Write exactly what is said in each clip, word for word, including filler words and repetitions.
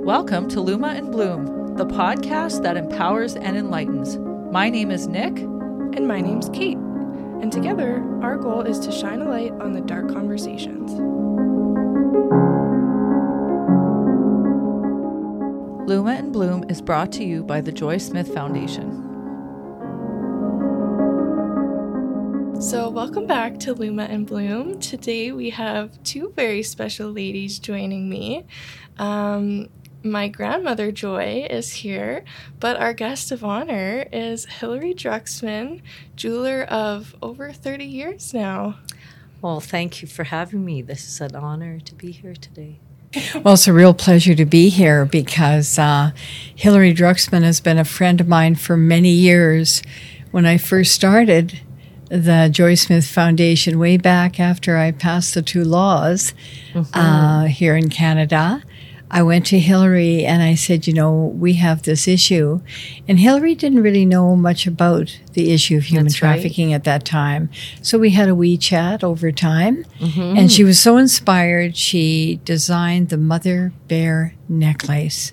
Welcome to Luma and Bloom, the podcast that empowers and enlightens. My name is Nick. And my name's Kate. And together, our goal is to shine a light on the dark conversations. Luma and Bloom is brought to you by the Joy Smith Foundation. So welcome back to Luma and Bloom. Today we have two very special ladies joining me. Um, my grandmother Joy is here, but our guest of honor is Hilary Drucksmann, jeweler of over thirty years now. Well, thank you for having me. This is an honor to be here today. Well, it's a real pleasure to be here because uh, Hilary Drucksmann has been a friend of mine for many years. When I first started the Joy Smith Foundation way back after I passed the two laws mm-hmm. uh, here in Canada, I went to Hilary and I said, you know, we have this issue. And Hilary didn't really know much about the issue of human That's trafficking right. at that time. So we had a wee chat over time. Mm-hmm. And she was so inspired, she designed the Mother Bear necklace.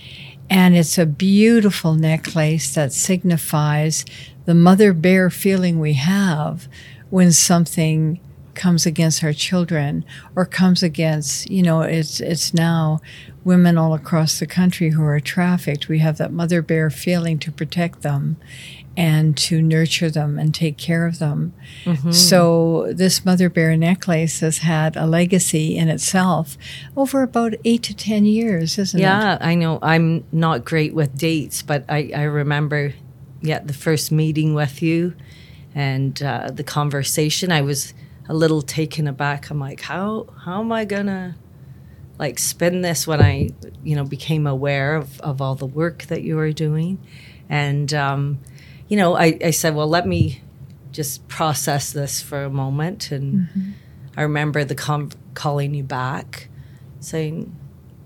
And it's a beautiful necklace that signifies the mother bear feeling we have when something comes against our children or comes against, you know, it's it's now women all across the country who are trafficked. We have that mother bear feeling to protect them and to nurture them and take care of them. Mm-hmm. So this mother bear necklace has had a legacy in itself over about eight to ten years, isn't yeah, it? Yeah, I know. I'm not great with dates, but I, I remember, yeah, the first meeting with you and uh, the conversation. I was a little taken aback. I'm like, how how am I gonna like spin this when I, you know, became aware of, of all the work that you were doing. And, um, you know, I, I said, well, let me just process this for a moment. And mm-hmm. I remember the com- calling you back saying,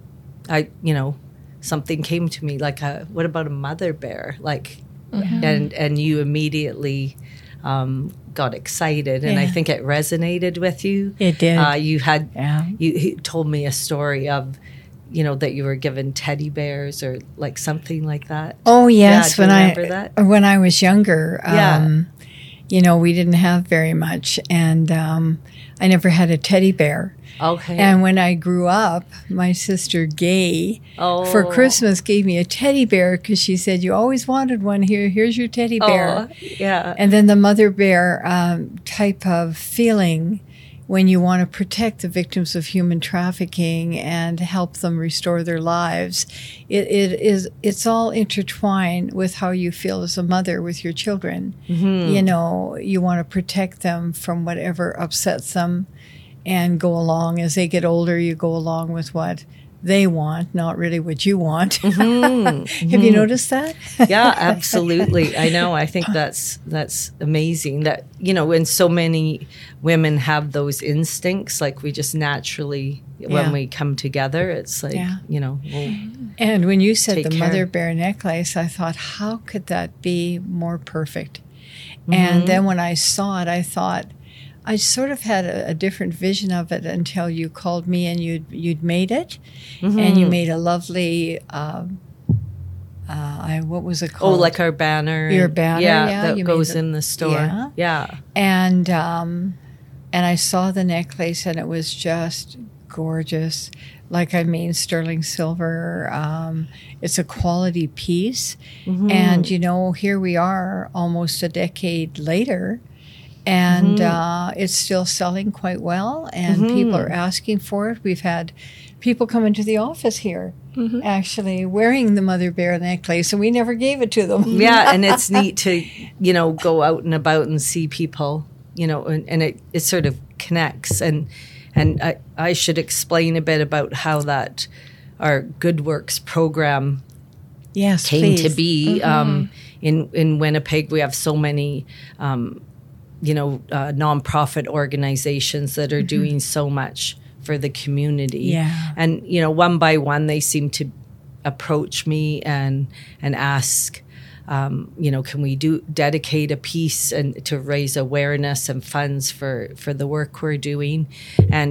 I, you know, something came to me like, a, what about a mother bear? Like, mm-hmm. and, and you immediately um, got excited, and yeah. I think it resonated with you. It did. Uh, you had, yeah. you, you told me a story of, you know, that you were given teddy bears or like something like that. Oh yes, yeah, when I that? when I was younger, yeah. um, you know, we didn't have very much, and um, I never had a teddy bear. Okay. And when I grew up, my sister Gay, oh. for Christmas, gave me a teddy bear because she said, you always wanted one. Here, here's your teddy bear. Oh, yeah. And then the mother bear um, type of feeling when you want to protect the victims of human trafficking and help them restore their lives. It, it is, it's all intertwined with how you feel as a mother with your children. Mm-hmm. You know, you want to protect them from whatever upsets them, and go along. As they get older, you go along with what they want, not really what you want. Mm-hmm. Have mm-hmm. you noticed that? Yeah, absolutely. I know. I think that's that's amazing that, you know, when so many women have those instincts, like we just naturally, yeah. when we come together, it's like, yeah. you know. We'll and when you said the care. mother bear necklace, I thought, how could that be more perfect? Mm-hmm. And then when I saw it, I thought, I sort of had a, a different vision of it until you called me and you'd you'd made it, mm-hmm. and you made a lovely. Uh, uh, I, what was it called? Oh, like our banner. Your banner, yeah, yeah that you goes the, in the store. Yeah, yeah. And um, and I saw the necklace and it was just gorgeous. Like I mean, sterling silver. Um, it's a quality piece, mm-hmm. and you know, here we are, almost a decade later. And mm-hmm. uh, it's still selling quite well, and mm-hmm. people are asking for it. We've had people come into the office here, mm-hmm. actually wearing the mother bear necklace, and we never gave it to them. Yeah, and it's neat to, you know, go out and about and see people, you know, and, and it, it sort of connects. And and I, I should explain a bit about how that our Good Works program yes, came please. to be. Mm-hmm. Um, in in Winnipeg, we have so many. Um, you know, uh, nonprofit organizations that are mm-hmm. doing so much for the community. Yeah. And, you know, one by one, they seem to approach me and and ask, um, you know, can we do dedicate a piece and to raise awareness and funds for, for the work we're doing? And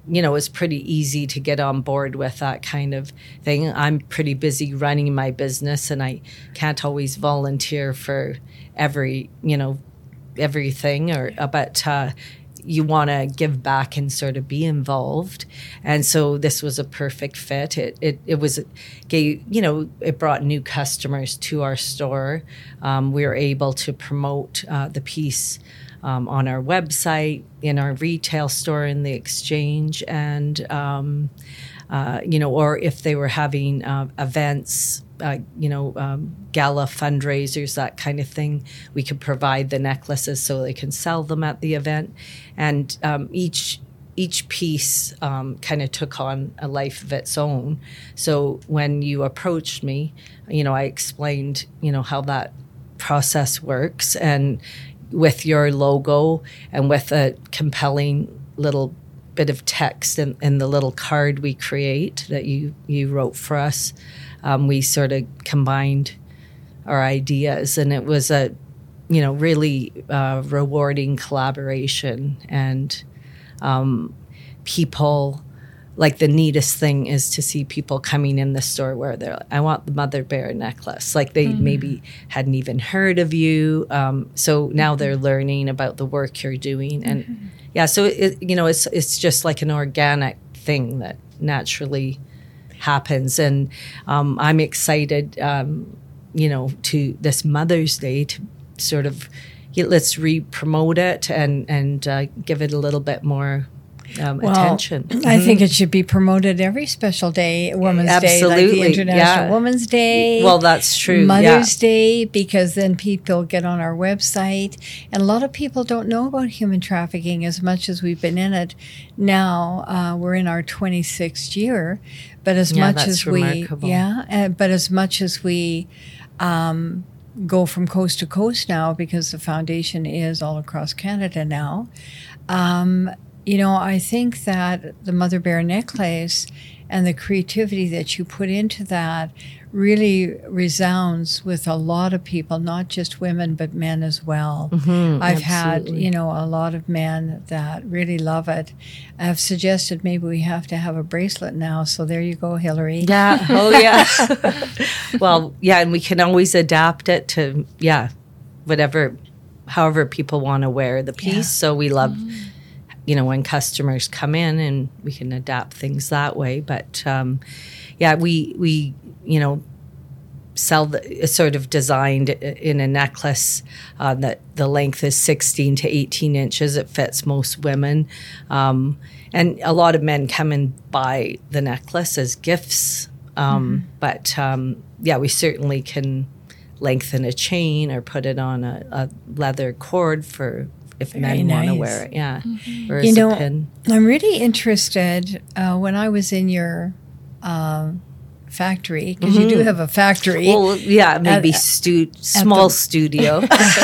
you know, it's pretty easy to get on board with that kind of thing. I'm pretty busy running my business, and I can't always volunteer for every, you know, everything, or but uh, you want to give back and sort of be involved. And so this was a perfect fit. It it, it was, gave, you know, it brought new customers to our store. Um, we were able to promote uh, the piece um, on our website, in our retail store, in the Exchange, and, um, uh, you know, or if they were having uh, events, Uh, you know, um, gala fundraisers, that kind of thing, we could provide the necklaces so they can sell them at the event. And um, each each piece um, kind of took on a life of its own. So when you approached me, you know, I explained, you know, how that process works, and with your logo and with a compelling little bit of text in, in the little card we create that you, you wrote for us, Um, we sort of combined our ideas, and it was a, you know, really uh, rewarding collaboration. And um, people, like, the neatest thing is to see people coming in the store where they're like, I want the mother bear necklace. Like, they mm-hmm. maybe hadn't even heard of you. Um, so now mm-hmm. they're learning about the work you're doing. And mm-hmm. yeah, so, it, you know, it's it's just like an organic thing that naturally happens. And um, I'm excited, um, you know, to this Mother's Day to sort of, yeah, let's re-promote it and, and uh, give it a little bit more um, well, attention. I mm-hmm. think it should be promoted every special day, Women's Absolutely. Day, like the International yeah. Women's Day. Well, that's true. Mother's yeah. Day, because then people get on our website. And a lot of people don't know about human trafficking as much as we've been in it. Now uh, we're in our twenty-sixth year. But as yeah, much that's as remarkable. we, yeah, uh, but as much as we um, go from coast to coast now, because the foundation is all across Canada now, um, you know, I think that the Mother Bear necklace and the creativity that you put into that really resounds with a lot of people, not just women, but men as well. Mm-hmm, I've absolutely. had, you know, a lot of men that really love it. I've suggested maybe we have to have a bracelet now. So there you go, Hillary. Yeah. Oh, yeah. Well, yeah, and we can always adapt it to, yeah, whatever, however people want to wear the piece. Yeah. So we love, mm-hmm. you know, when customers come in, and we can adapt things that way. But, um, yeah, we, we, you know, sell the sort of designed in a necklace uh, that the length is sixteen to eighteen inches. It fits most women. Um, and a lot of men come and buy the necklace as gifts. Um, mm-hmm. But, um, yeah, we certainly can lengthen a chain or put it on a, a leather cord for if Very men nice. want to wear it. Yeah. Mm-hmm. Or as you know, a pin. I'm really interested uh, when I was in your uh, factory, because mm-hmm. you do have a factory. Well, yeah, maybe at, stu- small the, studio.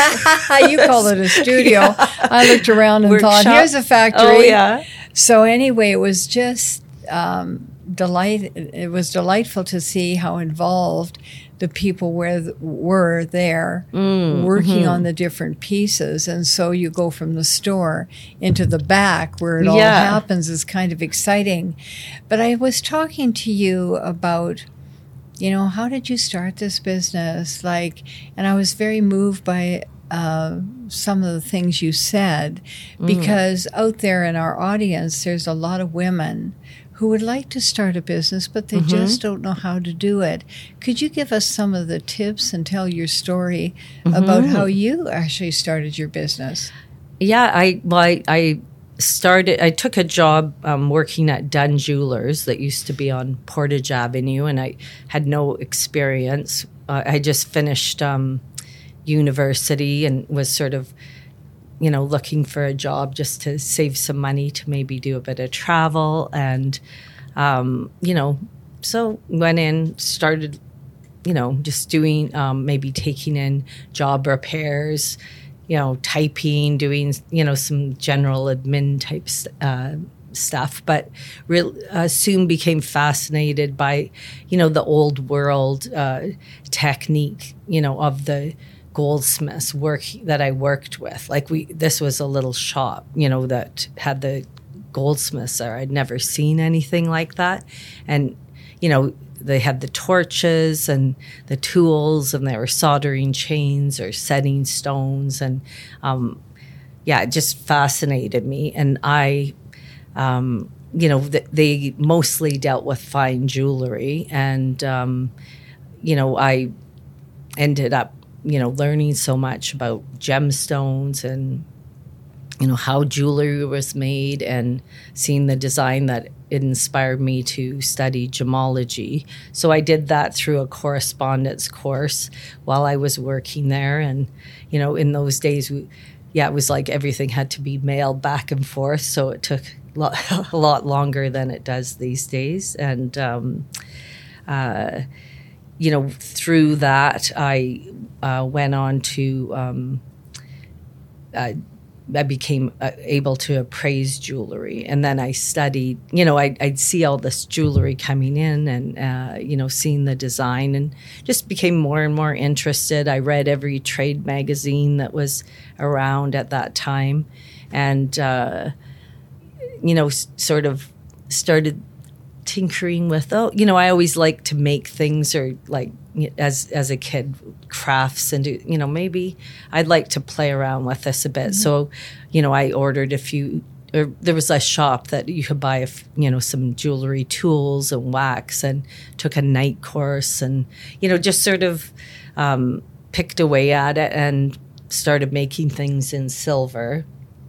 You call it a studio. Yeah. I looked around and Workshop. thought, here's a factory. Oh, yeah. So anyway, it was just um, delight. It was delightful to see how involved the people were, were there mm, working mm-hmm. on the different pieces. And so you go from the store into the back where it yeah. all happens is kind of exciting. But I was talking to you about, you know, how did you start this business? Like, and I was very moved by uh, some of the things you said, because mm. out there in our audience, there's a lot of women who would like to start a business, but they mm-hmm. just don't know how to do it. Could you give us some of the tips and tell your story mm-hmm. about how you actually started your business? Yeah, I well, I, I started. I took a job um, working at Dunn Jewelers that used to be on Portage Avenue, and I had no experience. Uh, I just finished um, university and was sort of, you know, looking for a job just to save some money to maybe do a bit of travel. And, um, you know, so went in, started, you know, just doing, um, maybe taking in job repairs, you know, typing, doing, you know, some general admin type uh, stuff, but real, uh, soon became fascinated by, you know, the old world uh, technique, you know, of the goldsmiths work that I worked with. Like we, this was a little shop, you know, that had the goldsmiths are. I'd never seen anything like that. And, you know, they had the torches and the tools, and they were soldering chains or setting stones. And, um, yeah, it just fascinated me. And I, um, you know, th- they mostly dealt with fine jewelry. And, um, you know, I ended up, you know, learning so much about gemstones and, you know, how jewelry was made, and seeing the design that it inspired me to study gemology. So I did that through a correspondence course while I was working there. And, you know, in those days, we, yeah, it was like everything had to be mailed back and forth. So it took a lot, a lot longer than it does these days. And, um, uh, you know, through that, I uh, went on to, um, uh, I became uh, able to appraise jewelry. And then I studied, you know, I'd, I'd see all this jewelry coming in and, uh, you know, seeing the design, and just became more and more interested. I read every trade magazine that was around at that time, and, uh, you know, s- sort of started tinkering with, oh, you know, I always liked to make things, or like as as a kid, crafts, and do, you know, maybe I'd like to play around with this a bit. Mm-hmm. So, you know, I ordered a few, or there was a shop that you could buy, a, you know, some jewelry tools and wax, and took a night course, and, you know, just sort of um, picked away at it and started making things in silver.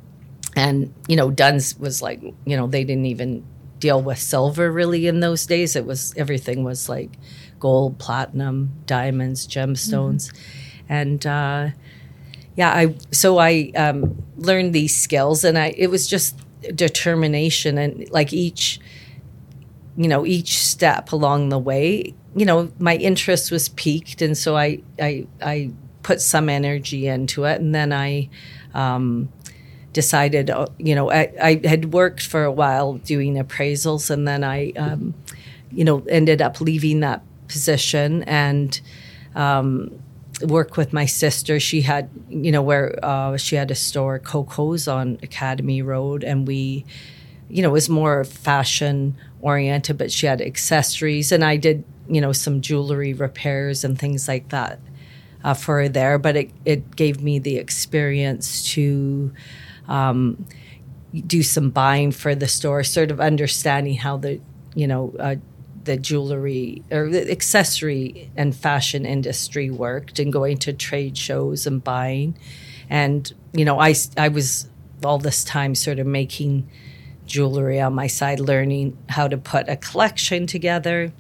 And, you know, Dunn's was like, you know, they didn't even deal with silver really in those days. It was, everything was like gold, platinum, diamonds, gemstones. Mm-hmm. And, uh, yeah, I, so I, um, learned these skills, and I, it was just determination, and like each, you know, each step along the way, you know, my interest was piqued. And so I, I, I put some energy into it. And then I, um, decided, you know, I, I had worked for a while doing appraisals, and then I, um, you know, ended up leaving that position and um, worked with my sister. She had, you know, where uh, she had a store, Coco's, on Academy Road, and we, you know, it was more fashion oriented, but she had accessories, and I did, you know, some jewelry repairs and things like that uh, for her there. But it, it gave me the experience to Um, do some buying for the store, sort of understanding how the, you know, uh, the jewelry or the accessory and fashion industry worked, and going to trade shows and buying. And, you know, I, I was all this time sort of making jewelry on my side, learning how to put a collection together.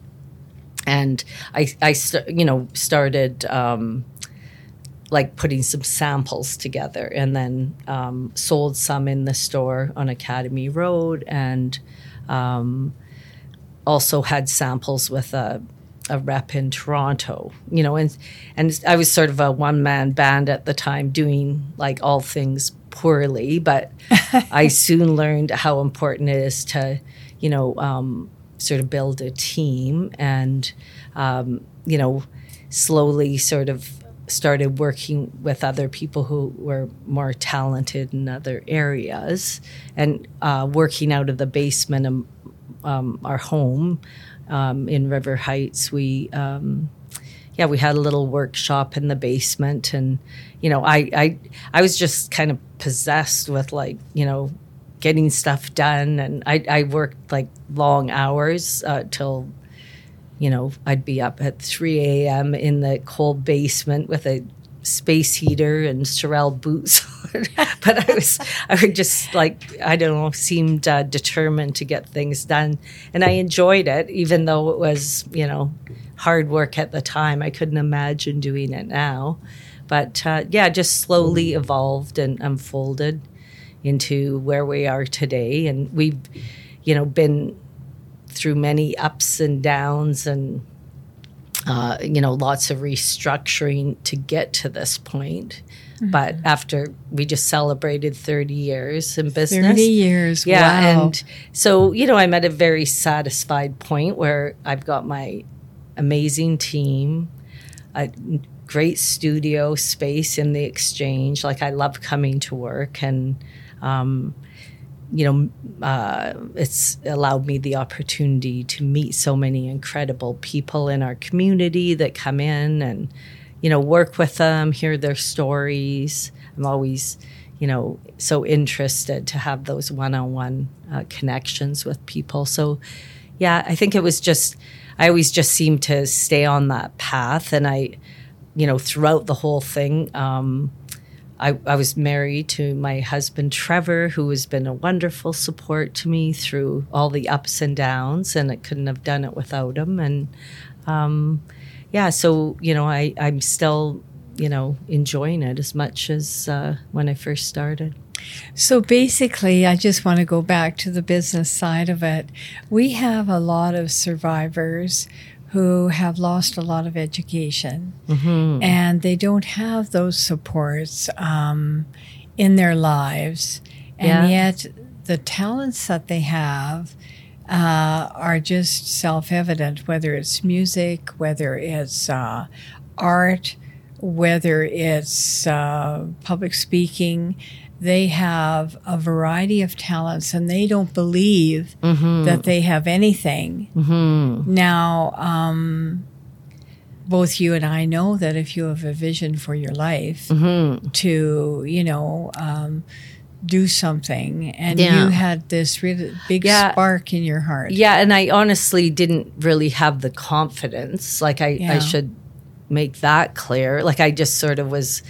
And I, I st- you know, started um, like putting some samples together, and then um, sold some in the store on Academy Road, and um, also had samples with a, a rep in Toronto, you know, and and I was sort of a one-man band at the time, doing like all things poorly, but I soon learned how important it is to, you know, um, sort of build a team, and, um, you know, slowly sort of started working with other people who were more talented in other areas, and uh, working out of the basement of um, our home um, in River Heights. We, um, yeah, we had a little workshop in the basement, and, you know, I, I, I was just kind of possessed with, like, you know, getting stuff done, and I, I worked like long hours uh, till, you know, I'd be up at three a.m. in the cold basement with a space heater and Sorel boots on. But I was, I would just like, I don't know, seemed uh, determined to get things done. And I enjoyed it, even though it was, you know, hard work at the time. I couldn't imagine doing it now. But uh, yeah, just slowly evolved and unfolded into where we are today. And we've, you know, been through many ups and downs, and uh, you know, lots of restructuring to get to this point. Mm-hmm. But after we just celebrated thirty years in business, thirty years, yeah, wow. And so, you know, I'm at a very satisfied point where I've got my amazing team, a great studio space in the Exchange. Like, I love coming to work, and um, you know, uh, it's allowed me the opportunity to meet so many incredible people in our community that come in and, you know, work with them, hear their stories. I'm always, you know, so interested to have those one-on-one uh, connections with people. So, yeah, I think it was just, I always just seemed to stay on that path. And I, you know, throughout the whole thing, um, I, I was married to my husband, Trevor, who has been a wonderful support to me through all the ups and downs, and I couldn't have done it without him. And, um, yeah, so, you know, I, I'm still, you know, enjoying it as much as uh, when I first started. So basically, I just want to go back to the business side of it. We have a lot of survivors who have lost a lot of education, mm-hmm. and they don't have those supports um, in their lives. And yeah. yet the talents that they have uh, are just self-evident, whether it's music, whether it's uh, art, whether it's uh, public speaking. They have a variety of talents, and they don't believe mm-hmm. that they have anything. Mm-hmm. Now, um, both you and I know that if you have a vision for your life mm-hmm. to, you know, um, do something, and yeah. you had this really big yeah. spark in your heart. Yeah, and I honestly didn't really have the confidence. Like, I, yeah. I should make that clear. Like, I just sort of was...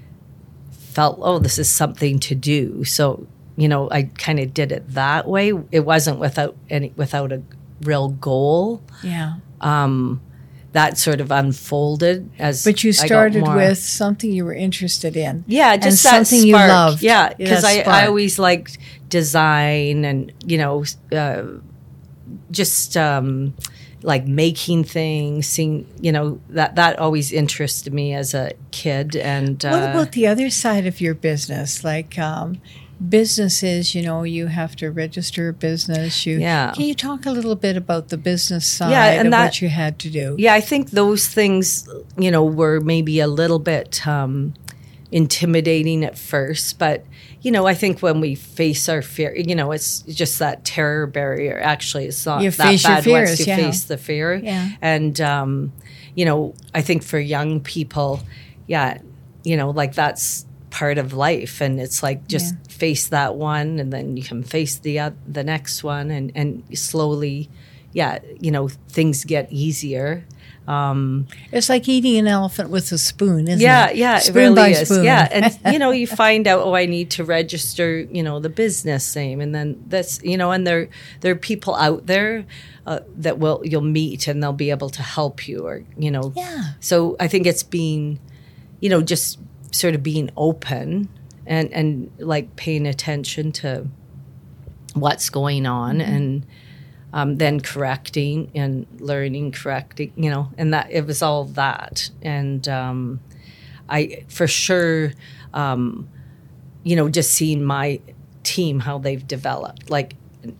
felt, oh, this is something to do. So, you know, I kind of did it that way. It wasn't without any, without a real goal. Yeah. Um, that sort of unfolded as But you started with something you were interested in. Yeah, just and that something spark. You loved. Yeah, because I, I always liked design and, you know, uh, just... Um, like making things, seeing, you know, that, that always interested me as a kid. And uh, what about the other side of your business? Like um, businesses, you know, you have to register a business. You, yeah. Can you talk a little bit about the business side yeah, and of that, what you had to do? Yeah, I think those things, you know, were maybe a little bit um, intimidating at first, but you know, I think when we face our fear, you know, it's just that terror barrier. Actually, it's not you that face bad your fears, once you yeah. face the fear. Yeah. And, um, you know, I think for young people, yeah, you know, like that's part of life. And it's like just yeah. face that one, and then you can face the uh, the next one, and, and slowly, yeah, you know, things get easier. Um, it's like eating an elephant with a spoon, isn't yeah, it? Yeah, spoon it really by is. Spoon. Yeah, and you know, you find out, oh, I need to register, you know, the business name, and then this, you know, and there there are people out there uh, that will you'll meet, and they'll be able to help you, or you know, yeah. So I think it's being, you know, just sort of being open and and like paying attention to what's going on, mm-hmm. and. Um, then correcting and learning, correcting, you know, and that it was all that. And um, I, for sure, um, you know, just seeing my team, how they've developed. Like,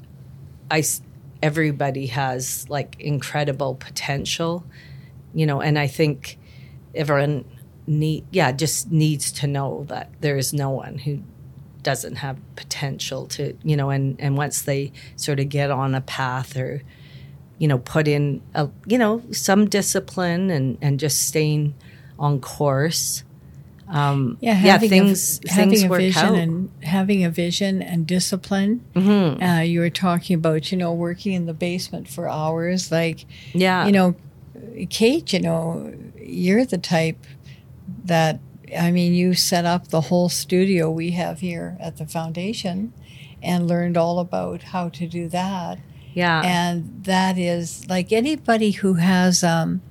I, everybody has like incredible potential, you know, and I think everyone need, yeah, just needs to know that there is no one who doesn't have potential to, you know, and, and once they sort of get on a path or, you know, put in, a, you know, some discipline and, and just staying on course. Um, yeah, yeah, having things, a, having things a work vision out. and having a vision and discipline. Mm-hmm. Uh, you were talking about, you know, working in the basement for hours. Like, yeah. you know, Kate, you know, you're the type that, I mean, you set up the whole studio we have here at the foundation and learned all about how to do that. Yeah. And that is like anybody who has um,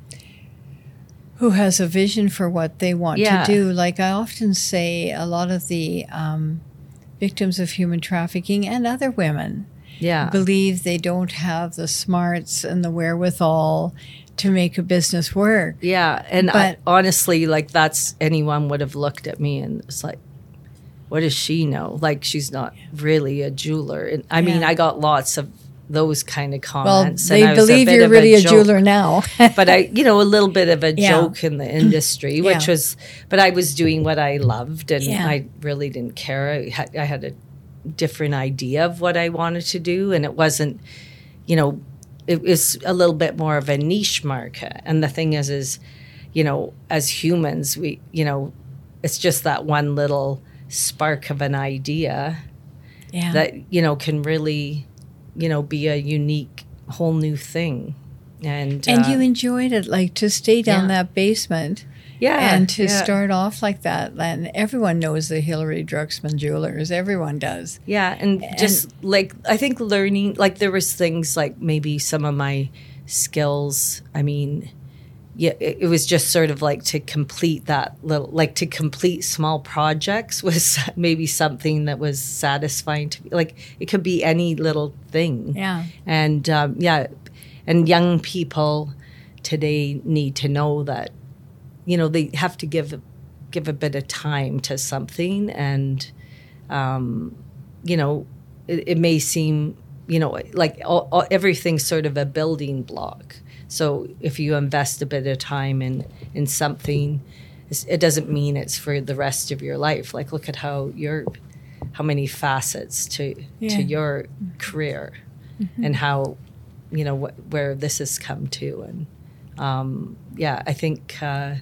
who has a vision for what they want yeah. to do. Like I often say, a lot of the um, victims of human trafficking and other women yeah. believe they don't have the smarts and the wherewithal to make a business work. Yeah, and but, I, honestly, like that's anyone would have looked at me and it's like, what does she know? Like she's not really a jeweler. And I yeah. mean, I got lots of those kind of comments. Well, they and I was believe a bit you're of really a, a joke, jeweler now. but I, you know, a little bit of a yeah. joke in the industry, which yeah. was, but I was doing what I loved, and yeah. I really didn't care. I had, I had a different idea of what I wanted to do, and it wasn't, you know, it was a little bit more of a niche market. And the thing is, is, you know, as humans, we, you know, it's just that one little spark of an idea Yeah. that, you know, can really, you know, be a unique whole new thing. And And uh, you enjoyed it, like to stay down yeah. that basement. yeah, And to yeah. start off like that. And everyone knows the Hillary Drucksmann Jewelers. Everyone does. Yeah, and, just like I think learning, like there was things like maybe some of my skills. I mean, yeah, it, it was just sort of like to complete that little, like to complete small projects was maybe something that was satisfying to me. Like it could be any little thing. Yeah. And um, yeah, and young people today need to know that, you know, they have to give give a bit of time to something, and um, you know, it, it may seem, you know, like all, all, everything's sort of a building block. So if you invest a bit of time in in something, it doesn't mean it's for the rest of your life. Like look at how your how many facets to Yeah. to your career, mm-hmm. and how, you know, wh- where this has come to. And um, yeah, I think. Uh,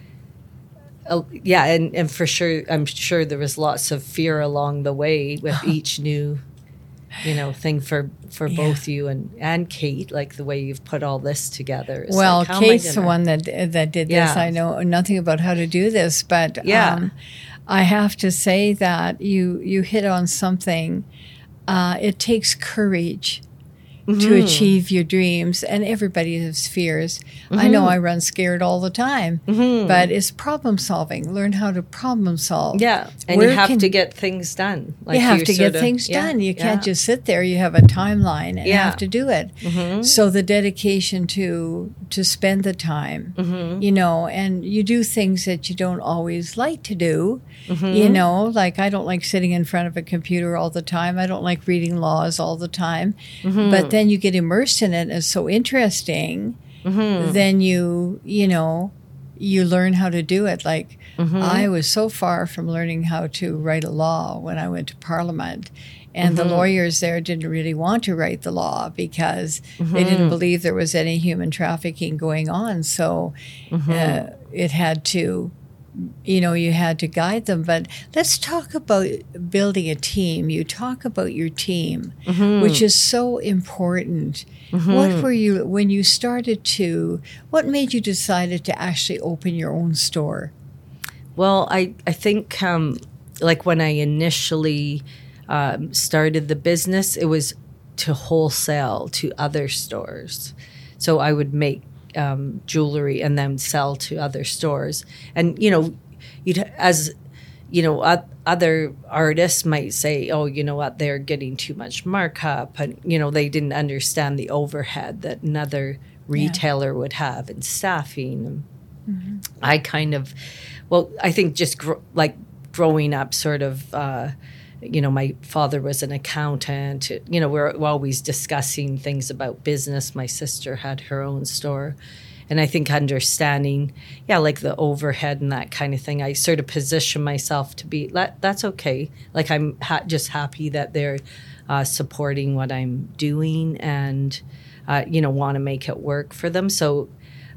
Uh, yeah, and, and for sure, I'm sure there was lots of fear along the way with each new, you know, thing for, for Yeah. both you and, and Kate, like the way you've put all this together. It's Well, like, how am I Kate's the gonna- one that that did this. Yeah. I know nothing about how to do this, but Yeah. um, I have to say that you you hit on something. Uh, it takes courage to achieve your dreams, and everybody has fears. I know I run scared all the time, but it's problem solving. Learn how to problem solve. Yeah, and Where you have can- to get things done. Like you have to sort get of- things yeah, done. You can't yeah. just sit there. You have a timeline and Yeah. have to do it. So the dedication to to spend the time, you know, and you do things that you don't always like to do. You know, like I don't like sitting in front of a computer all the time. I don't like reading laws all the time. But then you get immersed in it, and it's so interesting. Then you, you know, you learn how to do it. Like I was so far from learning how to write a law when I went to Parliament. And the lawyers there didn't really want to write the law because they didn't believe there was any human trafficking going on. So uh, it had to, you know, you had to guide them. But let's talk about building a team. You talk about your team, which is so important. What were you, when you started to, what made you decided to actually open your own store? Well, I, I think um, like when I initially um, started the business, it was to wholesale to other stores. So I would make um, jewelry and then sell to other stores. And, you know, you'd, as, you know, uh, other artists might say, oh, you know what, they're getting too much markup. And, you know, they didn't understand the overhead that another retailer would have in staffing. Mm-hmm. I kind of, well, I think just gr- like growing up sort of, uh, you know, my father was an accountant. You know, we're, we're always discussing things about business. My sister had her own store. And I think understanding, yeah, like the overhead and that kind of thing, I sort of position myself to be, that's okay. Like I'm ha- just happy that they're uh, supporting what I'm doing and, uh, you know, want to make it work for them. So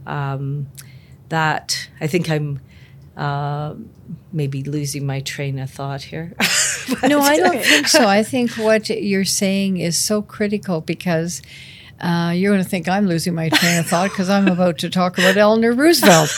um, that, I think I'm uh, maybe losing my train of thought here. No, I don't think so. I think what you're saying is so critical because uh, you're going to think I'm losing my train of thought because I'm about to talk about Eleanor Roosevelt.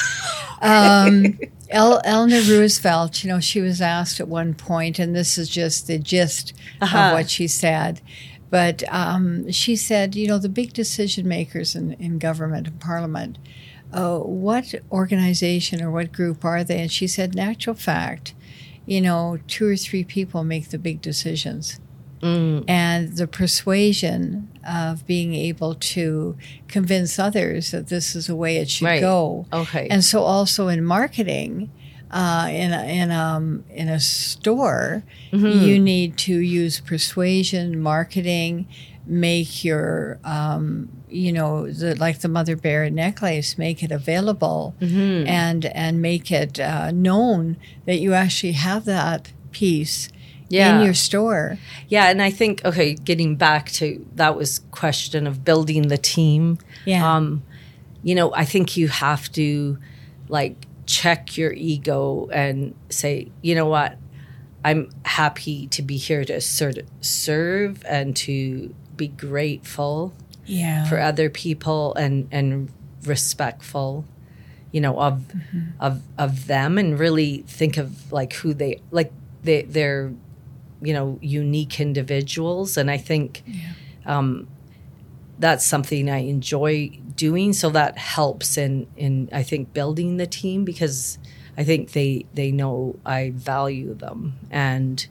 Um, El- Eleanor Roosevelt, you know, she was asked at one point, and this is just the gist Uh-huh. of what she said, but um, she said, you know, the big decision makers in, in government and parliament, uh, what organization or what group are they? And she said, in actual fact, you know, two or three people make the big decisions. Mm. And the persuasion of being able to convince others that this is the way it should Right. go. Okay. And so also in marketing, uh, in a, in um in a store, Mm-hmm. you need to use persuasion, marketing, make your um, you know the, like the Mother Bear necklace, make it available, Mm-hmm. and and make it uh, known that you actually have that piece. Yeah. in your store. Yeah, and I think, okay, getting back to that was question of building the team. Yeah. Um, you know, I think you have to like check your ego and say, you know what, I'm happy to be here to sort of serve and to be grateful Yeah. for other people and, and respectful, you know, of mm-hmm. of of them, and really think of like who they like they they're you know unique individuals, and I think Yeah. um, that's something I enjoy doing. So that helps in in I think building the team, because I think they they know I value them, and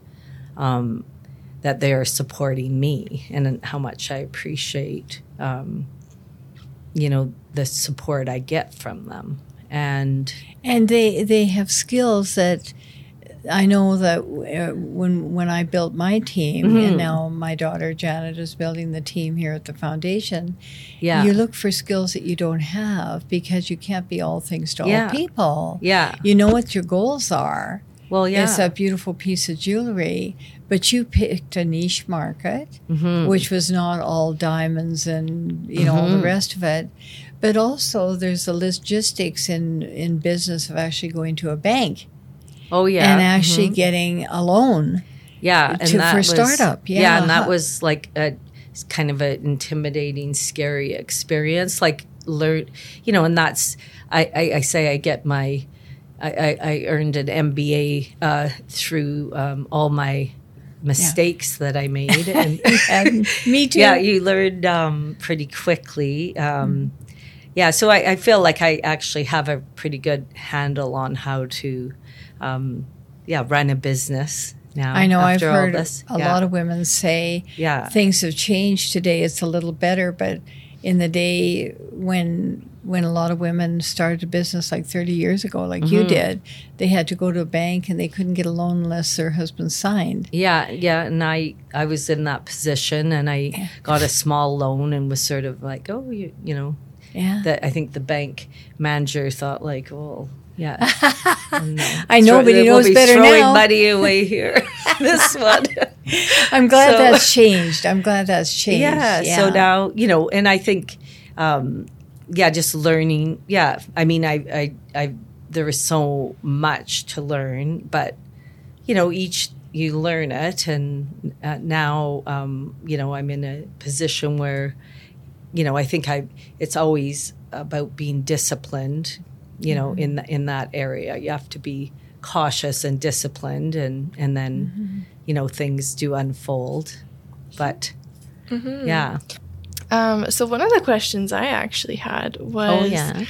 um, that they are supporting me, and how much I appreciate um, you know the support I get from them. And and they they have skills that I know that uh, when when I built my team, mm-hmm. and now my daughter Janet is building the team here at the foundation. Yeah, you look for skills that you don't have, because you can't be all things to yeah. all people. Yeah, you know what your goals are. Well, yeah, it's a beautiful piece of jewelry, but you picked a niche market, mm-hmm. which was not all diamonds and you know mm-hmm. all the rest of it. But also, there's the logistics in, in business of actually going to a bank. Oh, yeah. And actually mm-hmm. getting a loan. Yeah. To, and for was, startup. Yeah. Yeah. And that was like a kind of an intimidating, scary experience. Like, learn, you know, and that's, I, I, I say I get my, I, I, I earned an M B A uh, through um, all my mistakes yeah. that I made. And, and me too. Yeah. You learned um, pretty quickly. Um, mm. Yeah, so I, I feel like I actually have a pretty good handle on how to, um, yeah, run a business now. I know I've after heard all this. a yeah. lot of women say yeah. things have changed today. It's a little better, but in the day when when a lot of women started a business like thirty years ago, like mm-hmm. you did, they had to go to a bank and they couldn't get a loan unless their husband signed. Yeah, yeah, and I, I was in that position, and I yeah. got a small loan and was sort of like, oh, you, you know. Yeah. That I think the bank manager thought like, well, yeah. No. I know, Throw, but he knows we'll be better throwing now. money away here. This one. I'm glad so, that's changed. I'm glad that's changed. Yeah, yeah. So now, you know, and I think, um, yeah, just learning. Yeah. I mean, I, I, I, there was so much to learn, but, you know, each, you learn it. And uh, now, um, you know, I'm in a position where, you know, I think I. It's always about being disciplined. You know, mm-hmm. in the, in that area, you have to be cautious and disciplined, and and then, mm-hmm. you know, things do unfold. But mm-hmm. yeah. Um, so one of the questions I actually had was oh, yeah.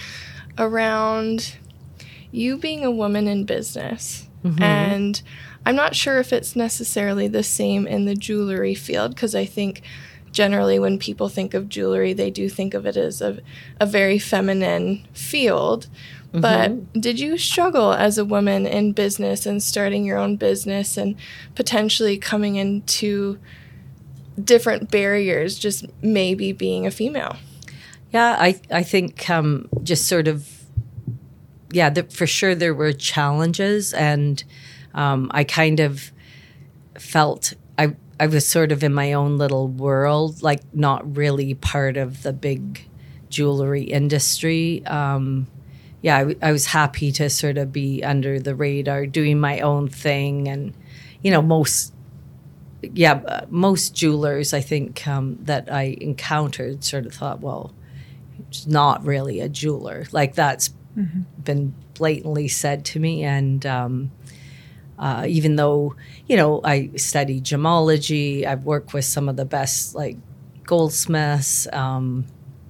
around you being a woman in business, mm-hmm. and I'm not sure if it's necessarily the same in the jewelry field, because I think. Generally, when people think of jewelry, they do think of it as a, a very feminine field. Mm-hmm. But did you struggle as a woman in business and starting your own business and potentially coming into different barriers, just maybe being a female? Yeah, I, I think um, just sort of, yeah, the, for sure there were challenges. And um, I kind of felt... I. I was sort of in my own little world, like not really part of the big jewelry industry. Um, yeah, I, w- I was happy to sort of be under the radar, doing my own thing. And, you know, most, yeah, uh, most jewelers, I think, um, that I encountered sort of thought, well, it's not really a jeweler. Like that's mm-hmm. been blatantly said to me. And, um, Uh, even though, you know, I study gemology, I've worked with some of the best, like, goldsmiths. Um,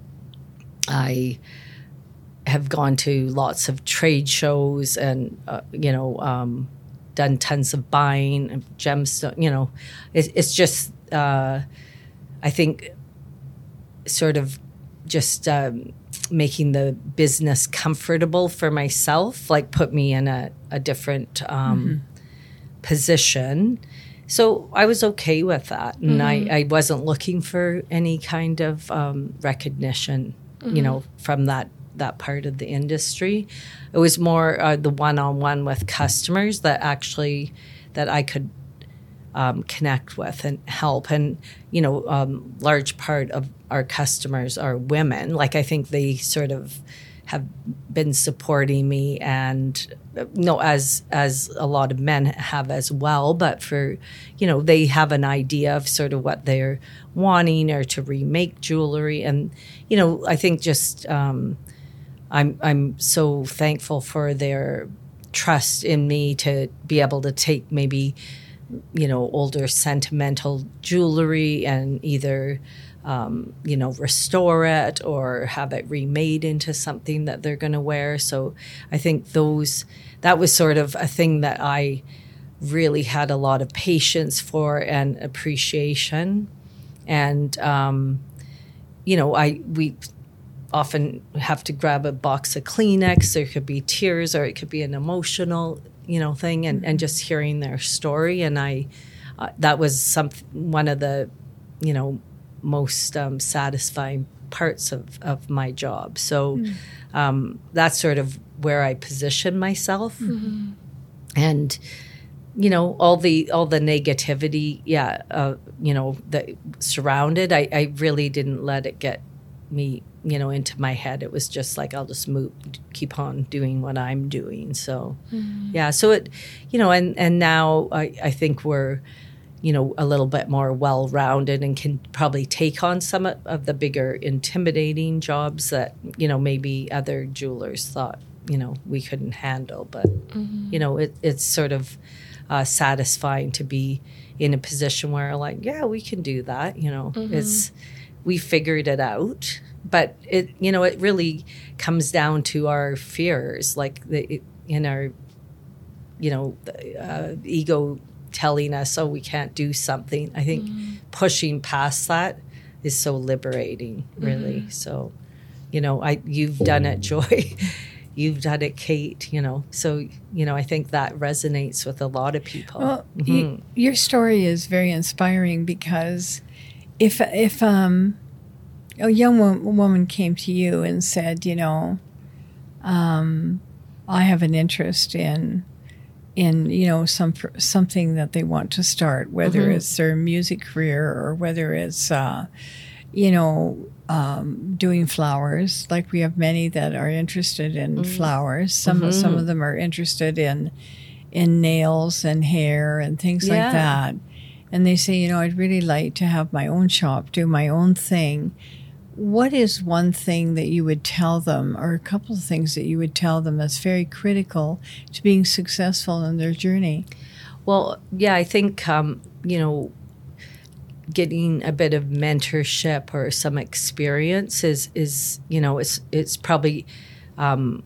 I have gone to lots of trade shows and, uh, you know, um, done tons of buying and gemstone. You know, it, it's just, uh, I think, sort of just um, making the business comfortable for myself, like, put me in a, a different... Um, mm-hmm. position. So I was okay with that. And mm-hmm. I, I wasn't looking for any kind of um, recognition, mm-hmm. you know, from that, that part of the industry. It was more uh, the one-on-one with customers that actually, that I could um, connect with and help. And, you know, um, large part of our customers are women. Like, I think they sort of have been supporting me, and you know, as as a lot of men have as well. But for, you know, they have an idea of sort of what they're wanting, or to remake jewelry. And, you know, I think just um, I'm I'm so thankful for their trust in me to be able to take maybe, you know, older sentimental jewelry and either Um, you know, restore it or have it remade into something that they're going to wear. So I think those, that was sort of a thing that I really had a lot of patience for and appreciation. And, um, you know, I, we often have to grab a box of Kleenex. There could be tears, or it could be an emotional, you know, thing, and, and just hearing their story. And I, uh, that was some, one of the, you know, most um, satisfying parts of, of my job. So mm. um, that's sort of where I position myself. Mm-hmm. And, you know, all the all the negativity, yeah, uh, you know, that surrounded, I, I really didn't let it get me, you know, into my head. It was just like, I'll just move, keep on doing what I'm doing. So, mm. yeah, so it, you know, and, and now I, I think we're, you know, a little bit more well-rounded and can probably take on some of the bigger intimidating jobs that, you know, maybe other jewelers thought, you know, we couldn't handle. But, mm-hmm. you know, it, it's sort of uh, satisfying to be in a position where, like, yeah, we can do that. You know, mm-hmm. it's, we figured it out. But, it, you know, it really comes down to our fears, like the, in our, you know, uh, ego telling us, oh, we can't do something. I think mm. pushing past that is so liberating, really. Mm. So, you know, I you've done it, Joy. You've done it, Kate, you know. So, you know, I think that resonates with a lot of people. Well, mm-hmm. you, your story is very inspiring, because if, if um, a young wo- woman came to you and said, you know, um, I have an interest in in, you know, some something that they want to start, whether mm-hmm. it's their music career or whether it's, uh, you know, um, doing flowers. Like, we have many that are interested in mm-hmm. flowers. Some mm-hmm. some of them are interested in in nails and hair and things yeah. like that. And they say, you know, I'd really like to have my own shop, do my own thing. What is one thing that you would tell them, or a couple of things that you would tell them that's very critical to being successful in their journey? Well, yeah, I think, um, you know, getting a bit of mentorship or some experience is, is you know, it's, it's probably um,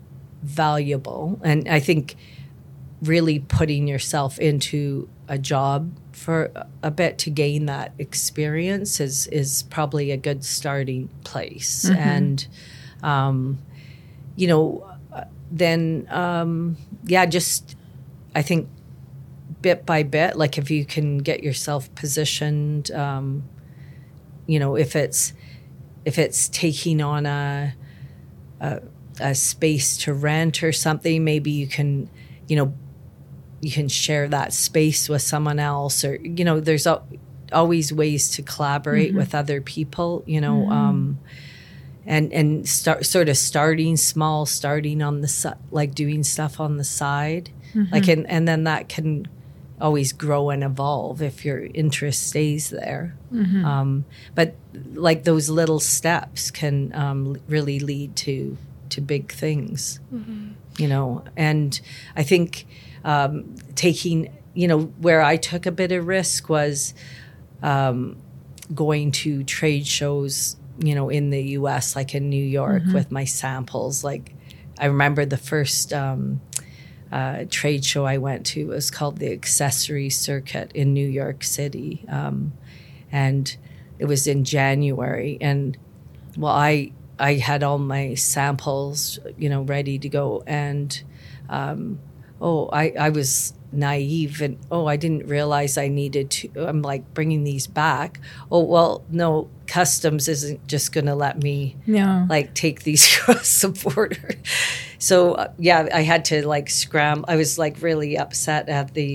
valuable. And I think really putting yourself into a job for a bit to gain that experience is is probably a good starting place. Mm-hmm. And, um, you know, then, um, yeah, just, I think bit by bit, like if you can get yourself positioned, um, you know, if it's, if it's taking on a, a, a space to rent or something, maybe you can, you know, you can share that space with someone else, or, you know, there's a, always ways to collaborate mm-hmm. with other people, you know, mm-hmm. um, and, and start sort of starting small, starting on the side, like doing stuff on the side, mm-hmm. like, and, and then that can always grow and evolve if your interest stays there. Mm-hmm. Um, but like those little steps can um, really lead to, to big things, mm-hmm. you know, and I think, Um, taking, you know, where I took a bit of risk was um, going to trade shows, you know, in the U S, like in New York mm-hmm. with my samples. Like, I remember the first um, uh, trade show I went to was called the Accessory Circuit in New York City. Um, and it was in January. And, well, I, I had all my samples, you know, ready to go. And, um, oh, I, I was naive and, oh, I didn't realize I needed to, I'm like bringing these back. Oh, well, no, customs isn't just going to let me no. like take these across the border. So, uh, yeah, I had to like scram. I was like really upset at the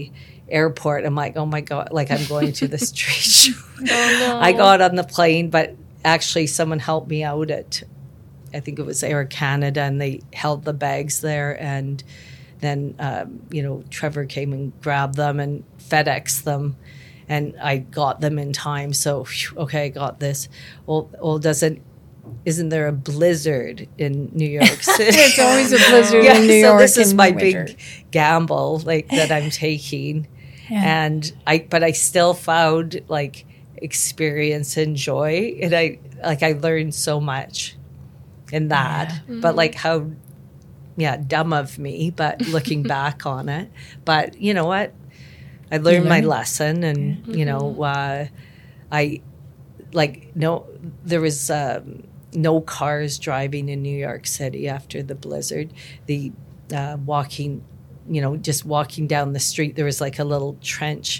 airport. I'm like, oh my God, like I'm going to this trade show. Oh, no. I got on the plane, but actually someone helped me out at, I think it was Air Canada, and they held the bags there. And then, um, you know, Trevor came and grabbed them and FedExed them. And I got them in time. So, whew, okay, I got this. Well, well, doesn't, isn't there a blizzard in New York City? It's always a blizzard yeah, in New so York. this is in my winter. big gamble, like, that I'm taking. Yeah. And I, but I still found, like, experience and joy. And I, like, I learned so much in that. Yeah. Mm-hmm. But, like, how, yeah, dumb of me, but looking back on it. But you know what? I learned my learned. lesson, and Mm-hmm. you know, uh, I like no. There was um, no cars driving in New York City after the blizzard. The uh, walking, you know, just walking down the street, there was like a little trench